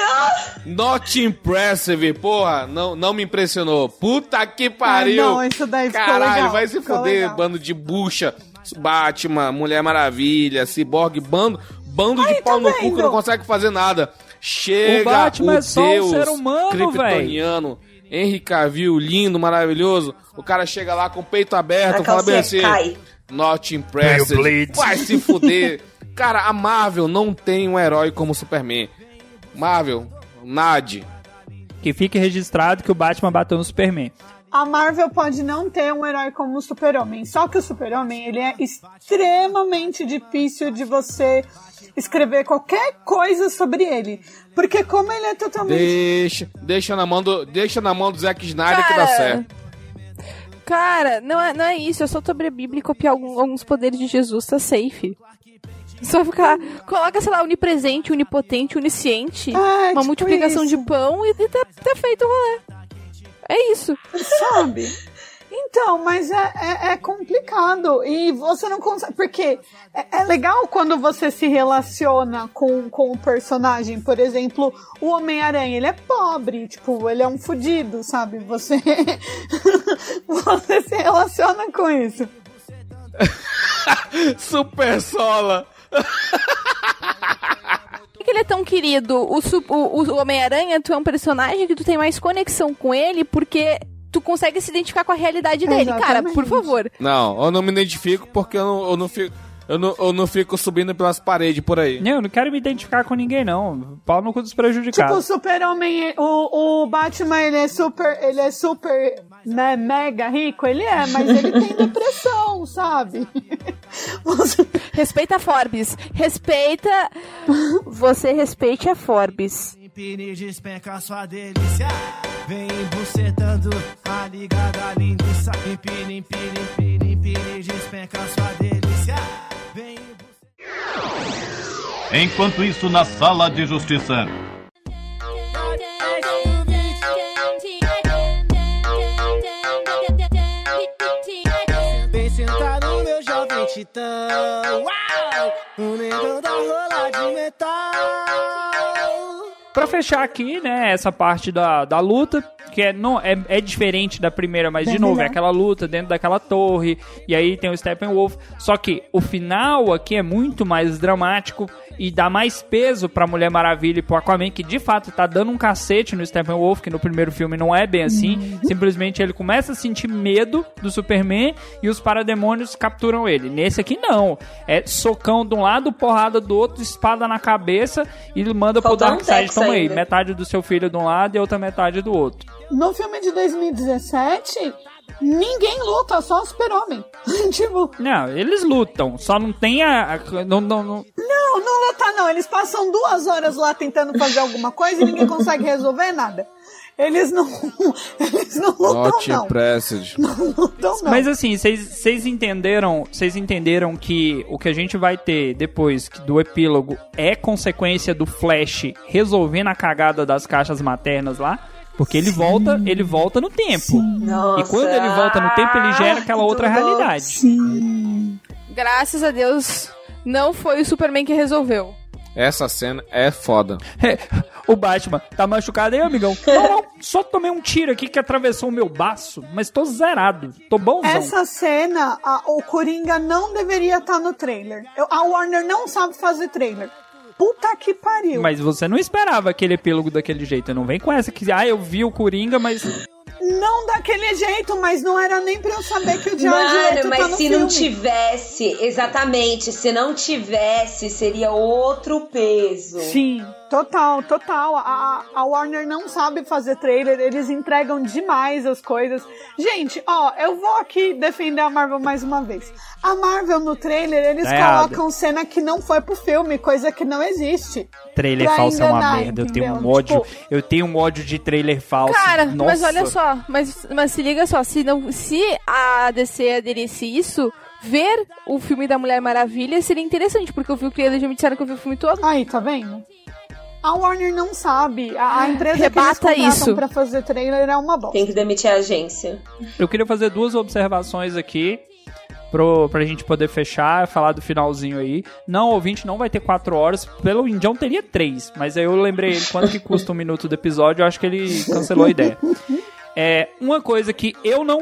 Not impressive, porra, não me impressionou. Puta que pariu. Não, isso daí ficou caralho, legal, vai se fuder, legal. Bando de bucha, Batman, Mulher Maravilha, Cyborg, bando de pau no cu que não consegue fazer nada. Chega, o Batman é só Deus, um ser humano, kryptoniano, Henry Cavill, lindo, maravilhoso. O cara chega lá com o peito aberto, fala bem assim, not impressive, vai se fuder. Cara, a Marvel não tem um herói como o Superman. Marvel, Nad. Que fique registrado que o Batman bateu no Superman. A Marvel pode não ter um herói como o Super-Homem, só que o Super-Homem, ele é extremamente difícil de você escrever qualquer coisa sobre ele, porque como ele é totalmente... Deixa na mão do Zack Snyder, cara, que dá certo. Cara, não é isso, é só sobre a Bíblia e copiar alguns poderes de Jesus, tá safe. Só ficar... Coloca, sei lá, onipresente, onipotente, onisciente, uma tipo multiplicação isso. De pão e tá feito o rolê. É isso. Sabe? Então, mas é complicado. E você não consegue... Porque é legal quando você se relaciona com o personagem. Por exemplo, o Homem-Aranha, ele é pobre. Tipo, ele é um fudido, sabe? Você se relaciona com isso. Super Sola. Por que ele é tão querido? O Homem-Aranha, tu é um personagem que tu tem mais conexão com ele porque tu consegue se identificar com a realidade dele. Exatamente. Cara, por favor. Não, eu não me identifico porque eu não fico subindo pelas paredes por aí. Não, eu não quero me identificar com ninguém, não. Pau no cu dos prejudicados. Tipo, o Super-Homem, o Batman, ele é super né, mega rico, ele é, mas ele tem depressão, sabe? Respeita a Forbes. Você respeite a Forbes. Empine, despenca sua delícia. Vem bucetando a ligada linguiça. Empine, despenca sua delícia. Vem Enquanto isso, na sala de justiça. Vem sentar no meu jovem titã. Uau! O negão da rola de metal. Pra fechar aqui, né, essa parte da luta, que é diferente da primeira, mas de novo, é aquela luta dentro daquela torre, e aí tem o Steppenwolf, só que o final aqui é muito mais dramático e dá mais peso pra Mulher Maravilha e pro Aquaman, que de fato tá dando um cacete no Steppenwolf, que no primeiro filme não é bem assim, simplesmente ele começa a sentir medo do Superman e os parademônios capturam ele. Nesse aqui não, é socão de um lado, porrada do outro, espada na cabeça e ele manda pro Darkseid, toma aí, metade do seu filho de um lado e outra metade do outro. No filme de 2017, ninguém luta, só o Super-Homem. Tipo... Não, eles lutam, só não tem Não luta não, eles passam 2 horas lá tentando fazer alguma coisa e ninguém consegue resolver nada. Eles não lutam, não lutam, não. Mas assim, vocês entenderam que o que a gente vai ter depois do epílogo é consequência do Flash resolvendo a cagada das caixas maternas lá? Porque ele volta no tempo. E quando ele volta no tempo, ele gera aquela outra realidade. Sim. Graças a Deus, não foi o Superman que resolveu. Essa cena é foda. O Batman tá machucado aí, amigão? Não, só tomei um tiro aqui que atravessou o meu baço, mas tô zerado, tô bonzão. Essa cena, o Coringa não deveria estar no trailer. A Warner não sabe fazer trailer. Puta que pariu. Mas você não esperava aquele epílogo daquele jeito, não vem com essa que, eu vi o Coringa, mas... Não daquele jeito, mas não era nem pra eu saber que o Jared Leto mas tá no se filme. não tivesse, exatamente, se não tivesse, seria outro peso. Sim, total. A Warner não sabe fazer trailer, eles entregam demais as coisas. Gente, ó, eu vou aqui defender a Marvel mais uma vez. A Marvel no trailer, eles colocam cena que não foi pro filme, coisa que não existe. Trailer falso é uma merda, eu tenho um ódio. Tipo, eu tenho um ódio de trailer falso. Cara, nossa. mas olha só, mas se liga só, se a DC aderisse isso, ver o filme da Mulher Maravilha seria interessante, porque eu vi o trailer, eles já me disseram que eu vi o filme todo. Aí, tá vendo? A Warner não sabe. A empresa Rebata que eles contratam isso pra fazer trailer é uma bosta. Tem que demitir a agência. Eu queria fazer 2 observações aqui pra gente poder fechar, falar do finalzinho aí. Não, o ouvinte não vai ter 4 horas. Pelo Indião teria 3, mas aí eu lembrei ele quanto que custa 1 minuto do episódio, eu acho que ele cancelou a ideia. Uma coisa que eu não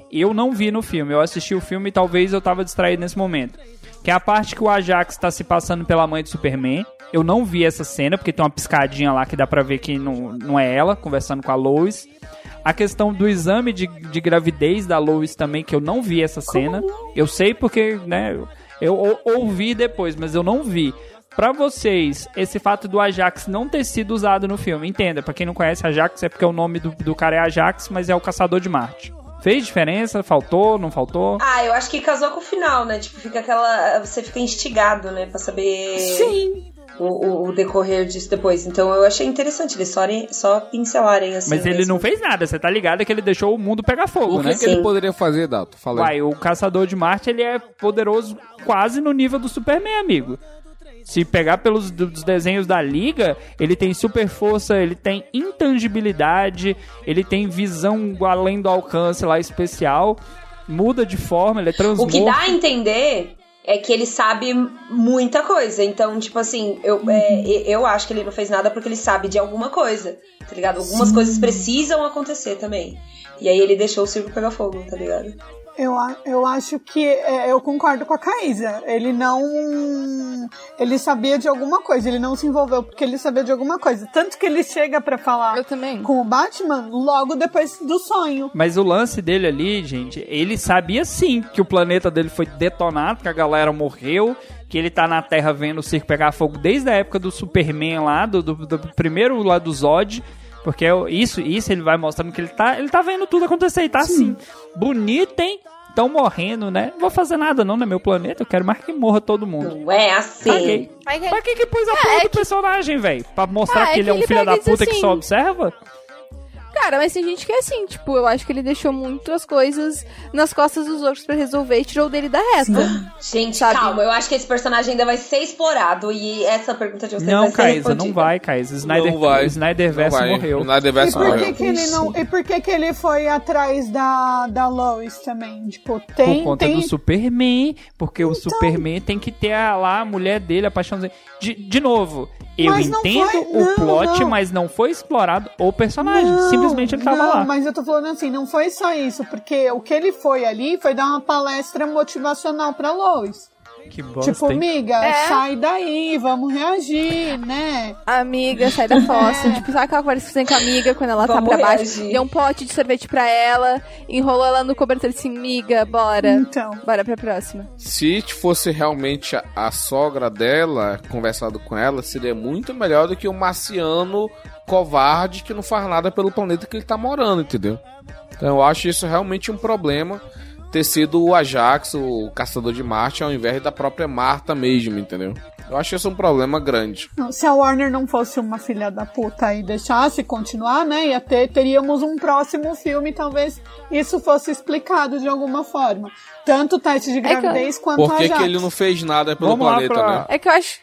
vi no filme, eu assisti o filme e talvez eu tava distraído nesse momento, que é a parte que o Ajax tá se passando pela mãe do Superman. Eu não vi essa cena, porque tem uma piscadinha lá que dá pra ver que não é ela, conversando com a Lois. A questão do exame de gravidez da Lois também, que eu não vi essa cena. Eu sei porque, né, eu ouvi depois, mas eu não vi. Pra vocês, esse fato do Ajax não ter sido usado no filme, entenda, pra quem não conhece Ajax é porque o nome do cara é Ajax, mas é o Caçador de Marte. Fez diferença? Faltou? Não faltou? Eu acho que casou com o final, né? Tipo, fica você fica instigado, né? Pra saber... Sim. O decorrer disso depois. Então eu achei interessante eles só pincelarem assim. Mas ele não fez nada, você tá ligado que ele deixou o mundo pegar fogo, né? O que ele poderia fazer, Dalton? Fala aí. O Caçador de Marte, ele é poderoso quase no nível do Superman, amigo. Se pegar pelos dos desenhos da Liga, ele tem super força, ele tem intangibilidade, ele tem visão além do alcance lá especial, muda de forma, ele é transmorfo. O que dá a entender é que ele sabe muita coisa. Então, tipo assim, eu acho que ele não fez nada porque ele sabe de alguma coisa, tá ligado? Algumas coisas precisam acontecer também. E aí ele deixou o circo pegar fogo, tá ligado? Eu acho que eu concordo com a Caísa. Ele sabia de alguma coisa, ele não se envolveu porque ele sabia de alguma coisa. Tanto que ele chega pra falar com o Batman logo depois do sonho. Mas o lance dele ali, gente, ele sabia sim que o planeta dele foi detonado, que a galera morreu, que ele tá na Terra vendo o circo pegar fogo desde a época do Superman lá, do primeiro lá do Zod. Porque isso ele vai mostrando que ele tá vendo tudo acontecer e tá assim. Bonito, hein? Tão morrendo, né? Não vou fazer nada não, no meu planeta. Eu quero mais que morra todo mundo. Não é assim. Caguei. Pra que pôs a porra do personagem, velho? Pra mostrar que ele é um filho da puta que só observa? Cara, mas tem gente que é assim, tipo, eu acho que ele deixou muitas coisas nas costas dos outros pra resolver e tirou dele da reta. Gente, sabe? Calma, eu acho que esse personagem ainda vai ser explorado e essa pergunta de vocês não, vai ser Caísa, não vai, Caísa. Snyderverse morreu. Snyderverse morreu. E por que ele foi atrás da Lois também? Tipo, por conta do Superman, porque o Superman tem que ter lá a mulher dele, a paixão dele. De novo, eu entendo o plot, mas não foi explorado o personagem. Simplesmente ele tava lá. Mas eu tô falando assim, não foi só isso, porque o que ele foi ali foi dar uma palestra motivacional pra Lois. Que bosta, tipo, amiga, sai daí, vamos reagir, né? Amiga, sai da fossa. Tipo, sabe aquela conversa que você tem com a amiga quando ela tá pra baixo? Deu um pote de sorvete pra ela, enrolou ela no cobertor assim, amiga, bora. Então. Bora pra próxima. Se fosse realmente a sogra dela, conversado com ela, seria muito melhor do que o marciano covarde que não faz nada pelo planeta que ele tá morando, entendeu? Então eu acho isso realmente um problema, ter sido o Ajax, o Caçador de Marte, ao invés da própria Marta mesmo, entendeu? Eu acho isso um problema grande. Se a Warner não fosse uma filha da puta e deixasse continuar, né, teríamos um próximo filme, talvez isso fosse explicado de alguma forma. Tanto o teste de gravidez quanto o Ajax. Por que ele não fez nada pelo planeta, né? É que eu acho...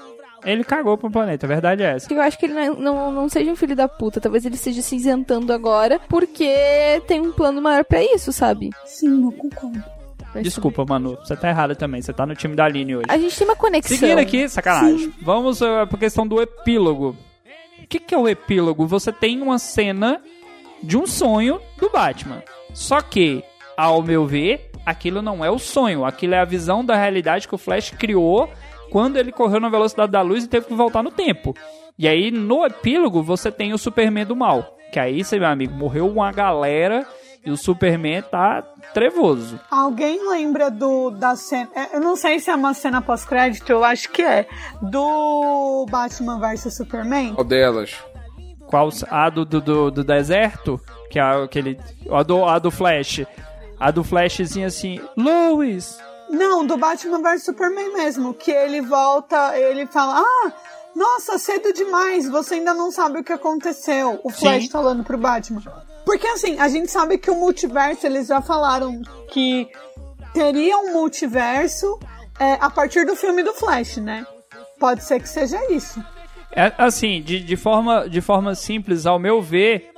Ele cagou pro planeta, a verdade é essa. Eu acho que ele não seja um filho da puta. Talvez ele esteja se isentando agora porque tem um plano maior pra isso, sabe? Sim, eu concordo. Desculpa, Manu, você tá errada também. Você tá no time da Aline hoje. A gente tem uma conexão. Seguindo aqui, sacanagem. Sim. Vamos pra questão do epílogo. O que é o epílogo? Você tem uma cena de um sonho do Batman. Só que, ao meu ver, aquilo não é o sonho. Aquilo é a visão da realidade que o Flash criou quando ele correu na velocidade da luz e teve que voltar no tempo. E aí, no epílogo, você tem o Superman do mal. Que aí, meu amigo, morreu uma galera e o Superman tá trevoso. Alguém lembra da cena... Eu não sei se é uma cena pós-crédito, eu acho que é. Do Batman vs Superman. Qual delas? Qual? A do deserto? Que é aquele... A do Flash. A do Flashzinho assim... Lois! Não, do Batman vs Superman mesmo. Que ele volta, ele fala... Nossa, cedo demais, você ainda não sabe o que aconteceu. O Flash Sim. falando pro Batman. Porque assim, a gente sabe que o multiverso, eles já falaram que teria um multiverso a partir do filme do Flash, né? Pode ser que seja isso. Assim, de forma simples, ao meu ver,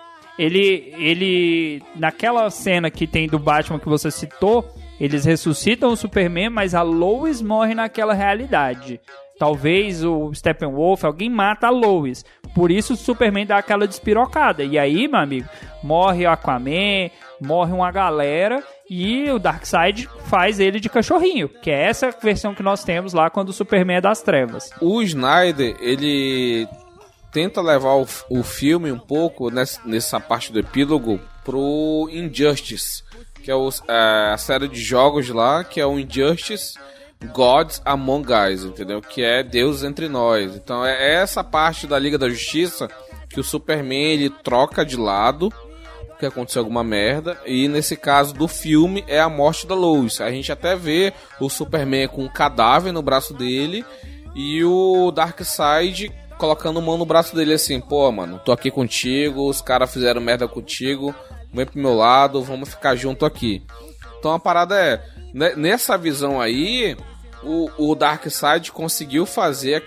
ele naquela cena que tem do Batman que você citou, eles ressuscitam o Superman, mas a Lois morre naquela realidade. Talvez o Steppenwolf, alguém mata a Lois. Por isso o Superman dá aquela despirocada. E aí, meu amigo, morre o Aquaman, morre uma galera e o Darkseid faz ele de cachorrinho. Que é essa versão que nós temos lá quando o Superman é das trevas. O Snyder, ele tenta levar o filme um pouco nessa parte do epílogo pro Injustice. Que é a série de jogos lá, que é o Injustice Gods Among Us, entendeu? Que é Deus entre nós. Então é essa parte da Liga da Justiça que o Superman ele troca de lado porque aconteceu alguma merda, e nesse caso do filme é a morte da Lois. A gente até vê o Superman com um cadáver no braço dele e o Darkseid colocando mão no braço dele assim: pô, mano, tô aqui contigo, os caras fizeram merda contigo, vem pro meu lado, vamos ficar junto aqui. Então a parada é, nessa visão aí, o Darkseid conseguiu fazer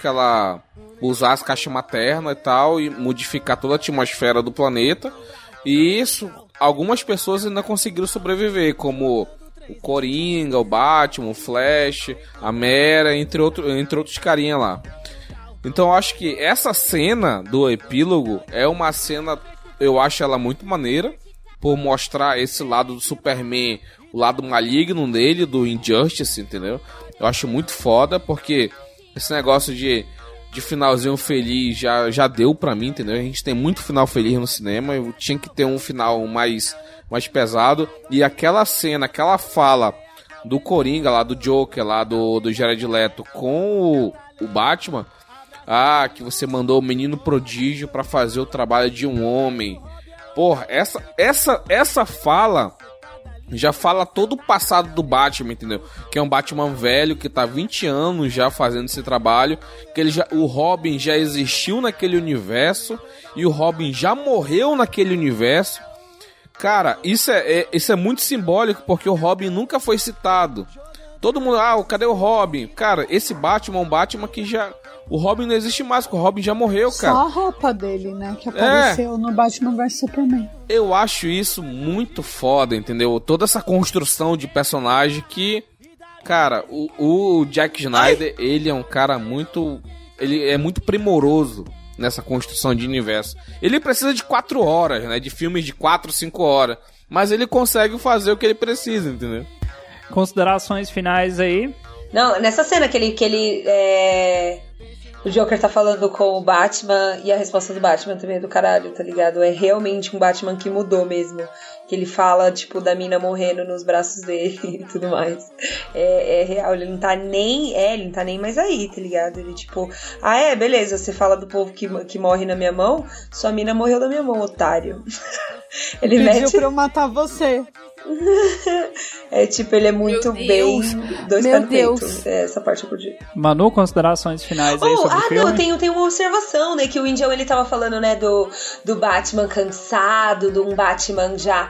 usar as caixas maternas e tal, e modificar toda a atmosfera do planeta. E isso, algumas pessoas ainda conseguiram sobreviver, como o Coringa, o Batman, o Flash, a Mera, entre outros carinha lá. Então eu acho que essa cena do epílogo é uma cena, eu acho ela muito maneira, por mostrar esse lado do Superman, o lado maligno dele, do Injustice, entendeu? Eu acho muito foda, porque esse negócio de finalzinho feliz já deu pra mim, entendeu? A gente tem muito final feliz no cinema, eu tinha que ter um final mais pesado. E aquela cena, aquela fala do Coringa lá, do Joker lá, do Jared Leto com o Batman, que você mandou o menino prodígio pra fazer o trabalho de um homem. Porra, essa fala já fala todo o passado do Batman, entendeu? Que é um Batman velho que tá 20 anos já fazendo esse trabalho, que o Robin já existiu naquele universo e o Robin já morreu naquele universo. Cara, isso é muito simbólico, porque o Robin nunca foi citado. Todo mundo, cadê o Robin? Cara, esse Batman é um Batman que já... O Robin não existe mais, porque o Robin já morreu, cara. Só a roupa dele, né, que apareceu no Batman vs Superman. Eu acho isso muito foda, entendeu? Toda essa construção de personagem que... Cara, o Zack Snyder, ele é um cara muito... Ele é muito primoroso nessa construção de universo. Ele precisa de 4 horas, né? De filmes de 4, 5 horas. Mas ele consegue fazer o que ele precisa, entendeu? Considerações finais aí? Não, nessa cena que ele o Joker tá falando com o Batman e a resposta do Batman também é do caralho, tá ligado? É realmente um Batman que mudou mesmo. Que ele fala, tipo, da mina morrendo nos braços dele e tudo mais. É real, ele não tá nem mais aí, tá ligado? Ele tipo, beleza, você fala do povo que morre na minha mão, sua mina morreu na minha mão, otário. Ele pediu pra eu matar você. Ele é muito bem dois pés no peito. Essa parte eu podia. Manu, considerações finais aí sobre o filme? Não, tem uma observação, né, que o Indião, ele tava falando, né, do Batman cansado, de um Batman já...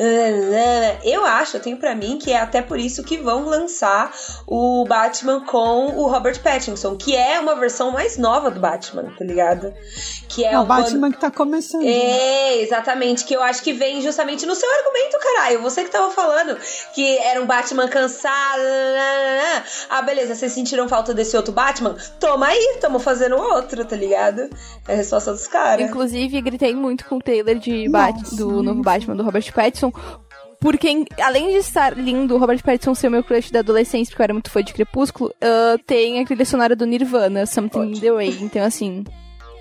eu tenho pra mim que é até por isso que vão lançar o Batman com o Robert Pattinson, que é uma versão mais nova do Batman, tá ligado? Que é o Batman que tá começando. Exatamente, que eu acho que vem justamente no seu argumento, caralho. Você que tava falando que era um Batman cansado. Beleza, vocês sentiram falta desse outro Batman? Toma aí, tamo fazendo outro, tá ligado? É a resposta dos caras. Inclusive, gritei muito com o trailer do novo Batman do Robert Pattinson. Porque, além de estar lindo, o Robert Pattinson ser o meu crush da adolescência, porque eu era muito fã de Crepúsculo, tem a trilha sonora do Nirvana, Something in the Way. Então, assim...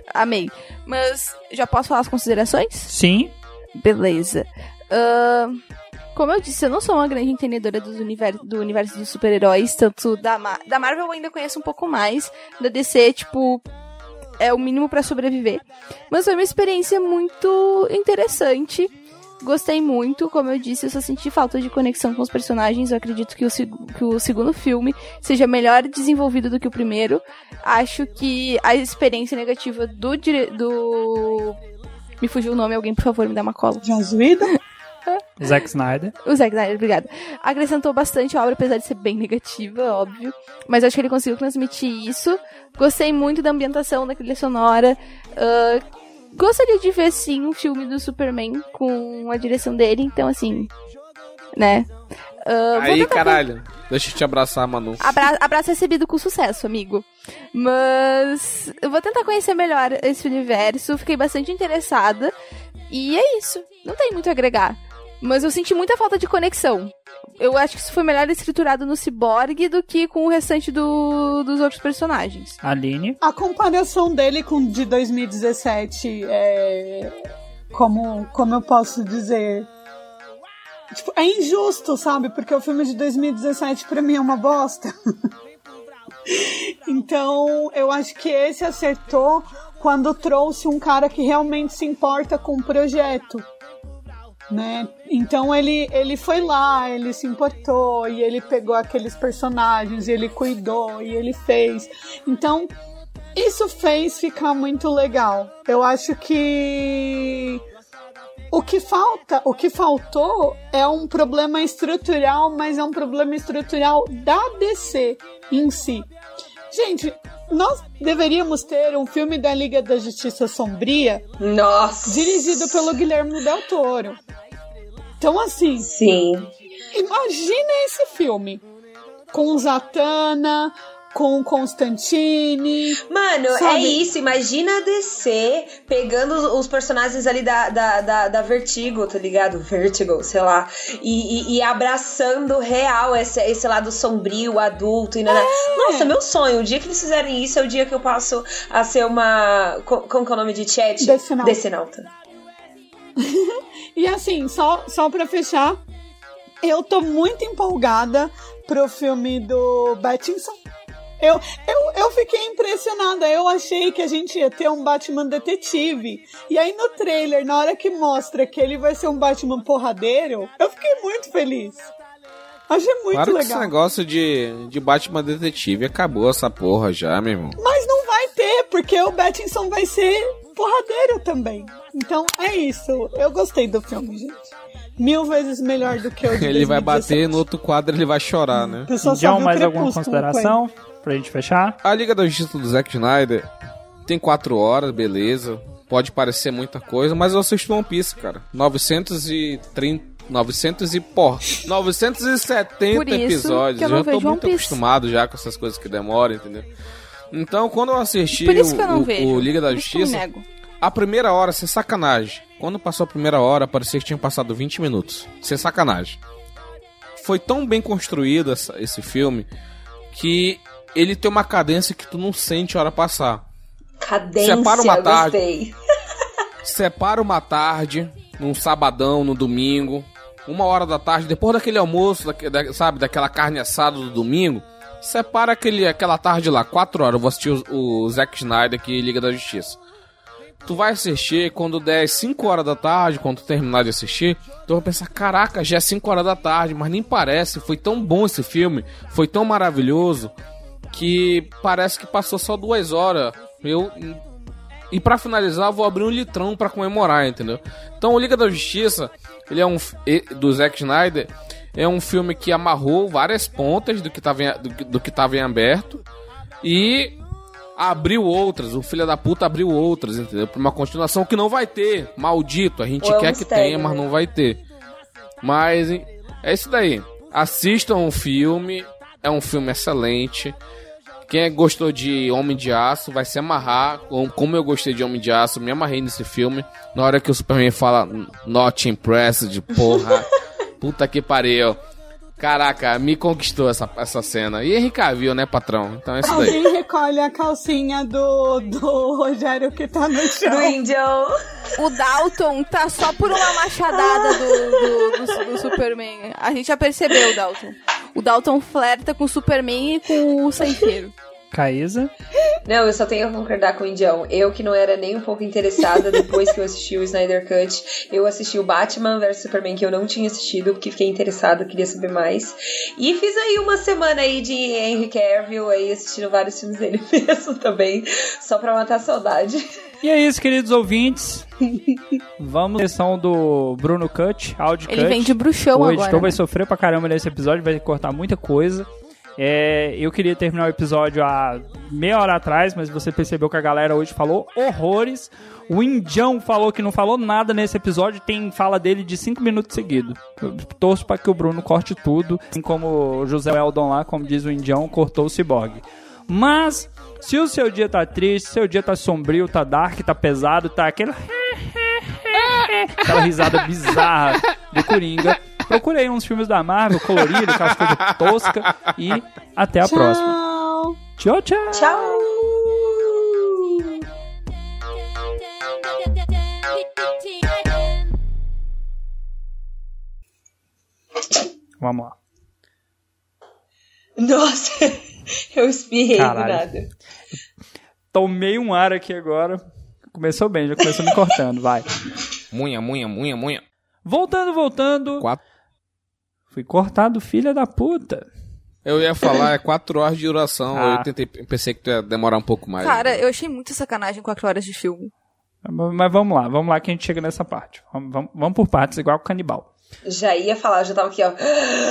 Amei. Mas já posso falar as considerações? Sim. Beleza. Como eu disse, eu não sou uma grande entendedora do universo dos super-heróis, tanto da Marvel eu ainda conheço um pouco mais, da DC, tipo, é o mínimo pra sobreviver. Mas foi uma experiência muito interessante. Gostei muito, como eu disse, eu só senti falta de conexão com os personagens. Eu acredito que o segundo filme seja melhor desenvolvido do que o primeiro. Acho que a experiência negativa do... Me fugiu o nome, alguém por favor me dá uma cola. Josuída? Zack Snyder. O Zack Snyder, obrigada. Acrescentou bastante a obra, apesar de ser bem negativa, óbvio. Mas acho que ele conseguiu transmitir isso. Gostei muito da ambientação, da trilha sonora. Gostaria de ver, sim, um filme do Superman com a direção dele. Então, assim, né? Aí, caralho. Deixa eu te abraçar, Manu. Abraço recebido com sucesso, amigo. Mas eu vou tentar conhecer melhor esse universo. Fiquei bastante interessada. E é isso. Não tem muito a agregar. Mas eu senti muita falta de conexão. Eu acho que isso foi melhor estruturado no Cyborg do que com o restante dos outros personagens. Aline? A comparação dele com o de 2017 é... Como eu posso dizer... Tipo, é injusto, sabe? Porque o filme de 2017 pra mim é uma bosta. Então, eu acho que esse acertou quando trouxe um cara que realmente se importa com o projeto, né? Então ele foi lá, ele se importou e ele pegou aqueles personagens, e ele cuidou e ele fez. Então, isso fez ficar muito legal. Eu acho que o que faltou é um problema estrutural, mas é um problema estrutural da DC em si. Gente, nós deveríamos ter um filme da Liga da Justiça Sombria. Nossa! Dirigido pelo Guilherme Del Toro. Então, assim... Sim. Imagina esse filme. Com Zatanna, com Constantine. Mano, sabe? é isso. Imagina a DC pegando os personagens ali da Vertigo, tá ligado? Vertigo, sei lá. E abraçando real esse lado sombrio, adulto. Nossa, meu sonho. O dia que eles fizerem isso é o dia que eu passo a ser uma... Como que é o nome de chat? Decenalta. E assim, só pra fechar, eu tô muito empolgada pro filme do Pattinson. Eu fiquei impressionada. Eu achei que a gente ia ter um Batman detetive. E aí no trailer, na hora que mostra que ele vai ser um Batman porradeiro, eu fiquei muito feliz. Achei muito legal. Que esse negócio de Batman detetive acabou essa porra já, meu irmão. Mas não vai ter, porque o Pattinson vai ser porradeiro também. Então é isso. Eu gostei do filme, gente. 1000 vezes melhor do que o de 2017. Ele vai bater, no outro quadro ele vai chorar, né? John, mais alguma consideração pra gente fechar? A Liga da Justiça do Zack Snyder tem 4 horas, beleza. Pode parecer muita coisa, mas eu assisto One Piece, cara. 970 episódios. Eu já tô muito acostumado já com essas coisas que demoram, entendeu? Então, quando eu assisti o Liga da Justiça, a primeira hora, sem sacanagem. Quando passou a primeira hora, parecia que tinha passado 20 minutos. Sem sacanagem. Foi tão bem construído esse filme que ele tem uma cadência que tu não sente a hora passar. Cadência, gostei. Separa uma tarde, num sabadão, no domingo, 1h da tarde, depois daquele almoço, sabe, daquela carne assada do domingo, separa aquela tarde lá, 4 horas, eu vou assistir o Zack Snyder aqui, Liga da Justiça. Tu vai assistir, quando der 5h da tarde, quando tu terminar de assistir, tu vai pensar, caraca, já é 5h da tarde, mas nem parece, foi tão bom esse filme, foi tão maravilhoso, que parece que passou só 2 horas. E pra finalizar, eu vou abrir um litrão pra comemorar, entendeu? Então, o Liga da Justiça, ele é do Zack Snyder, é um filme que amarrou várias pontas do que tava em aberto e abriu outras. O filho da puta abriu outras, entendeu? Pra uma continuação que não vai ter. Maldito, a gente quer que tenha, mas não vai ter. Mas é isso daí. Assistam o filme, é um filme excelente. Quem gostou de Homem de Aço vai se amarrar. Como eu gostei de Homem de Aço, me amarrei nesse filme. Na hora que o Superman fala Not impressed, porra, puta que pariu. Caraca, me conquistou essa cena. E Henry Cavill, né, patrão? Então é isso daí. Alguém recolhe a calcinha do Rogério que tá no chão. Do Índio. O Dalton tá só por uma machadada do Superman. A gente já percebeu o Dalton. O Dalton flerta com o Superman e com o ceifeiro. Caísa? Não, eu só tenho a concordar com o Indião. Eu que não era nem um pouco interessada depois que eu assisti o Snyder Cut, eu assisti o Batman vs Superman, que eu não tinha assistido, porque fiquei interessada, queria saber mais. E fiz aí uma semana aí de Henry Cavill, aí assistindo vários filmes dele mesmo também, só pra matar a saudade. E é isso, queridos ouvintes. Vamos à sessão do Bruno Cut, áudio Cut. Ele vem de bruxão agora. O editor vai sofrer pra caramba nesse episódio, vai cortar muita coisa. Eu queria terminar o episódio há meia hora atrás, mas você percebeu que a galera hoje falou horrores. O Indião falou que não falou nada nesse episódio, tem fala dele de 5 minutos seguidos. Eu torço pra que o Bruno corte tudo, assim como o José Eldon lá, como diz o Indião, cortou o Cyborg. Mas, se o seu dia tá triste, seu dia tá sombrio, tá dark, tá pesado, tá aquela risada bizarra do Coringa, procurei uns filmes da Marvel, colorido, aquelas coisas toscas, e até a próxima. Tchau, tchau. Tchau. Vamos lá. Nossa, eu espirrei do nada. Tomei um ar aqui agora. Começou bem, já começou me cortando, vai. Munha. Voltando. Fui cortado, filha da puta. Eu ia falar, é 4 horas de duração. Eu pensei que tu ia demorar um pouco mais. Cara, eu achei muito sacanagem 4 horas de filme. Mas vamos lá que a gente chega nessa parte. Vamos por partes, igual o canibal. Já ia falar, já tava aqui, ó.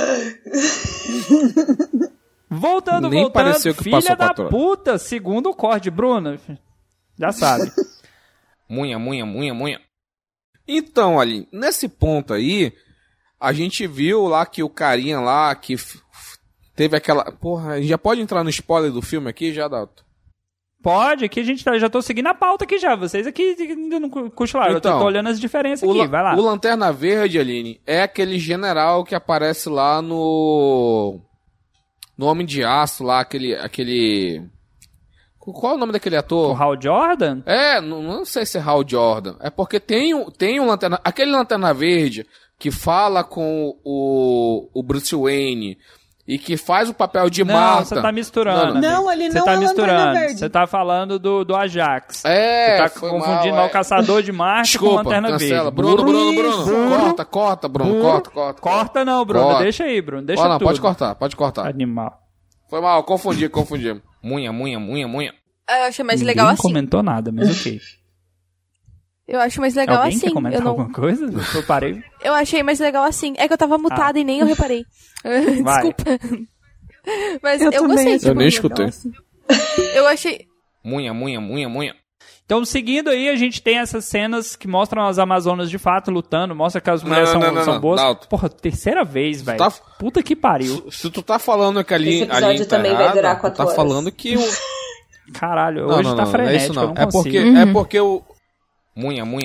Voltando, pareceu que filha da 4 horas. puta, segundo o corte, Bruna. Já sabe. Munha. Então, ali, nesse ponto aí, a gente viu lá que o carinha lá, que teve aquela... Porra, a gente já pode entrar no spoiler do filme aqui, já, Dalton? Pode, aqui a gente já tô seguindo a pauta aqui já. Vocês aqui ainda não cochilaram, então, eu tô olhando as diferenças aqui, vai lá. O Lanterna Verde, Aline, é aquele general que aparece lá no Homem de Aço, lá, aquele... Qual é o nome daquele ator? O Hal Jordan? Não sei se é Hal Jordan. É porque tem um Lanterna... Aquele Lanterna Verde que fala com o Bruce Wayne e que faz o papel de Marta. Não, você tá misturando. Não, ele não tá é misturando. Lanterna Verde. Você tá falando do Ajax. Você tá confundindo o Caçador de Marte com o Lanterna cancela. Verde. Bruno. Corta, Bruno. Corta. Corta não, Bruno. Corta. Deixa aí, Bruno. Deixa não, tudo. Pode cortar. Animal. Foi mal, confundi. Munha. Eu achei mais Ninguém legal assim. comentou nada, mas ok. Eu acho mais legal Alguém assim. quer comentar alguma coisa? Eu parei. Eu achei mais legal assim. É que eu tava mutada e nem eu reparei. Desculpa. Mas eu gostei. Eu nem escutei. Assim. Eu achei... Munha. Então, seguindo aí, a gente tem essas cenas que mostram as Amazonas de fato lutando, mostra que as mulheres são boas. Dalton. Porra, terceira vez, velho. Puta que pariu. Se tu tá falando que ali Esse episódio tá também errada, vai durar 4 horas. tá falando que o... Caralho, hoje tá frenético, é isso não. eu não consigo. É porque o... Munha. O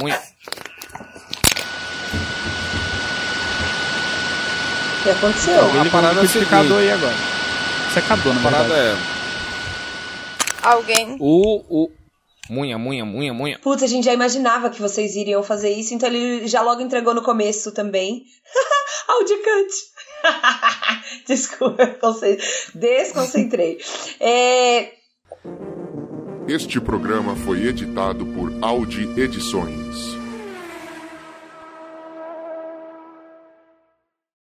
que aconteceu? Ele parada é o secador aí agora. Secador, na A parada verdade. Alguém... Munha. Putz, a gente já imaginava que vocês iriam fazer isso, então ele já logo entregou no começo também. Audicante. Desculpa, desconcentrei. Este programa foi editado por Audi Edições.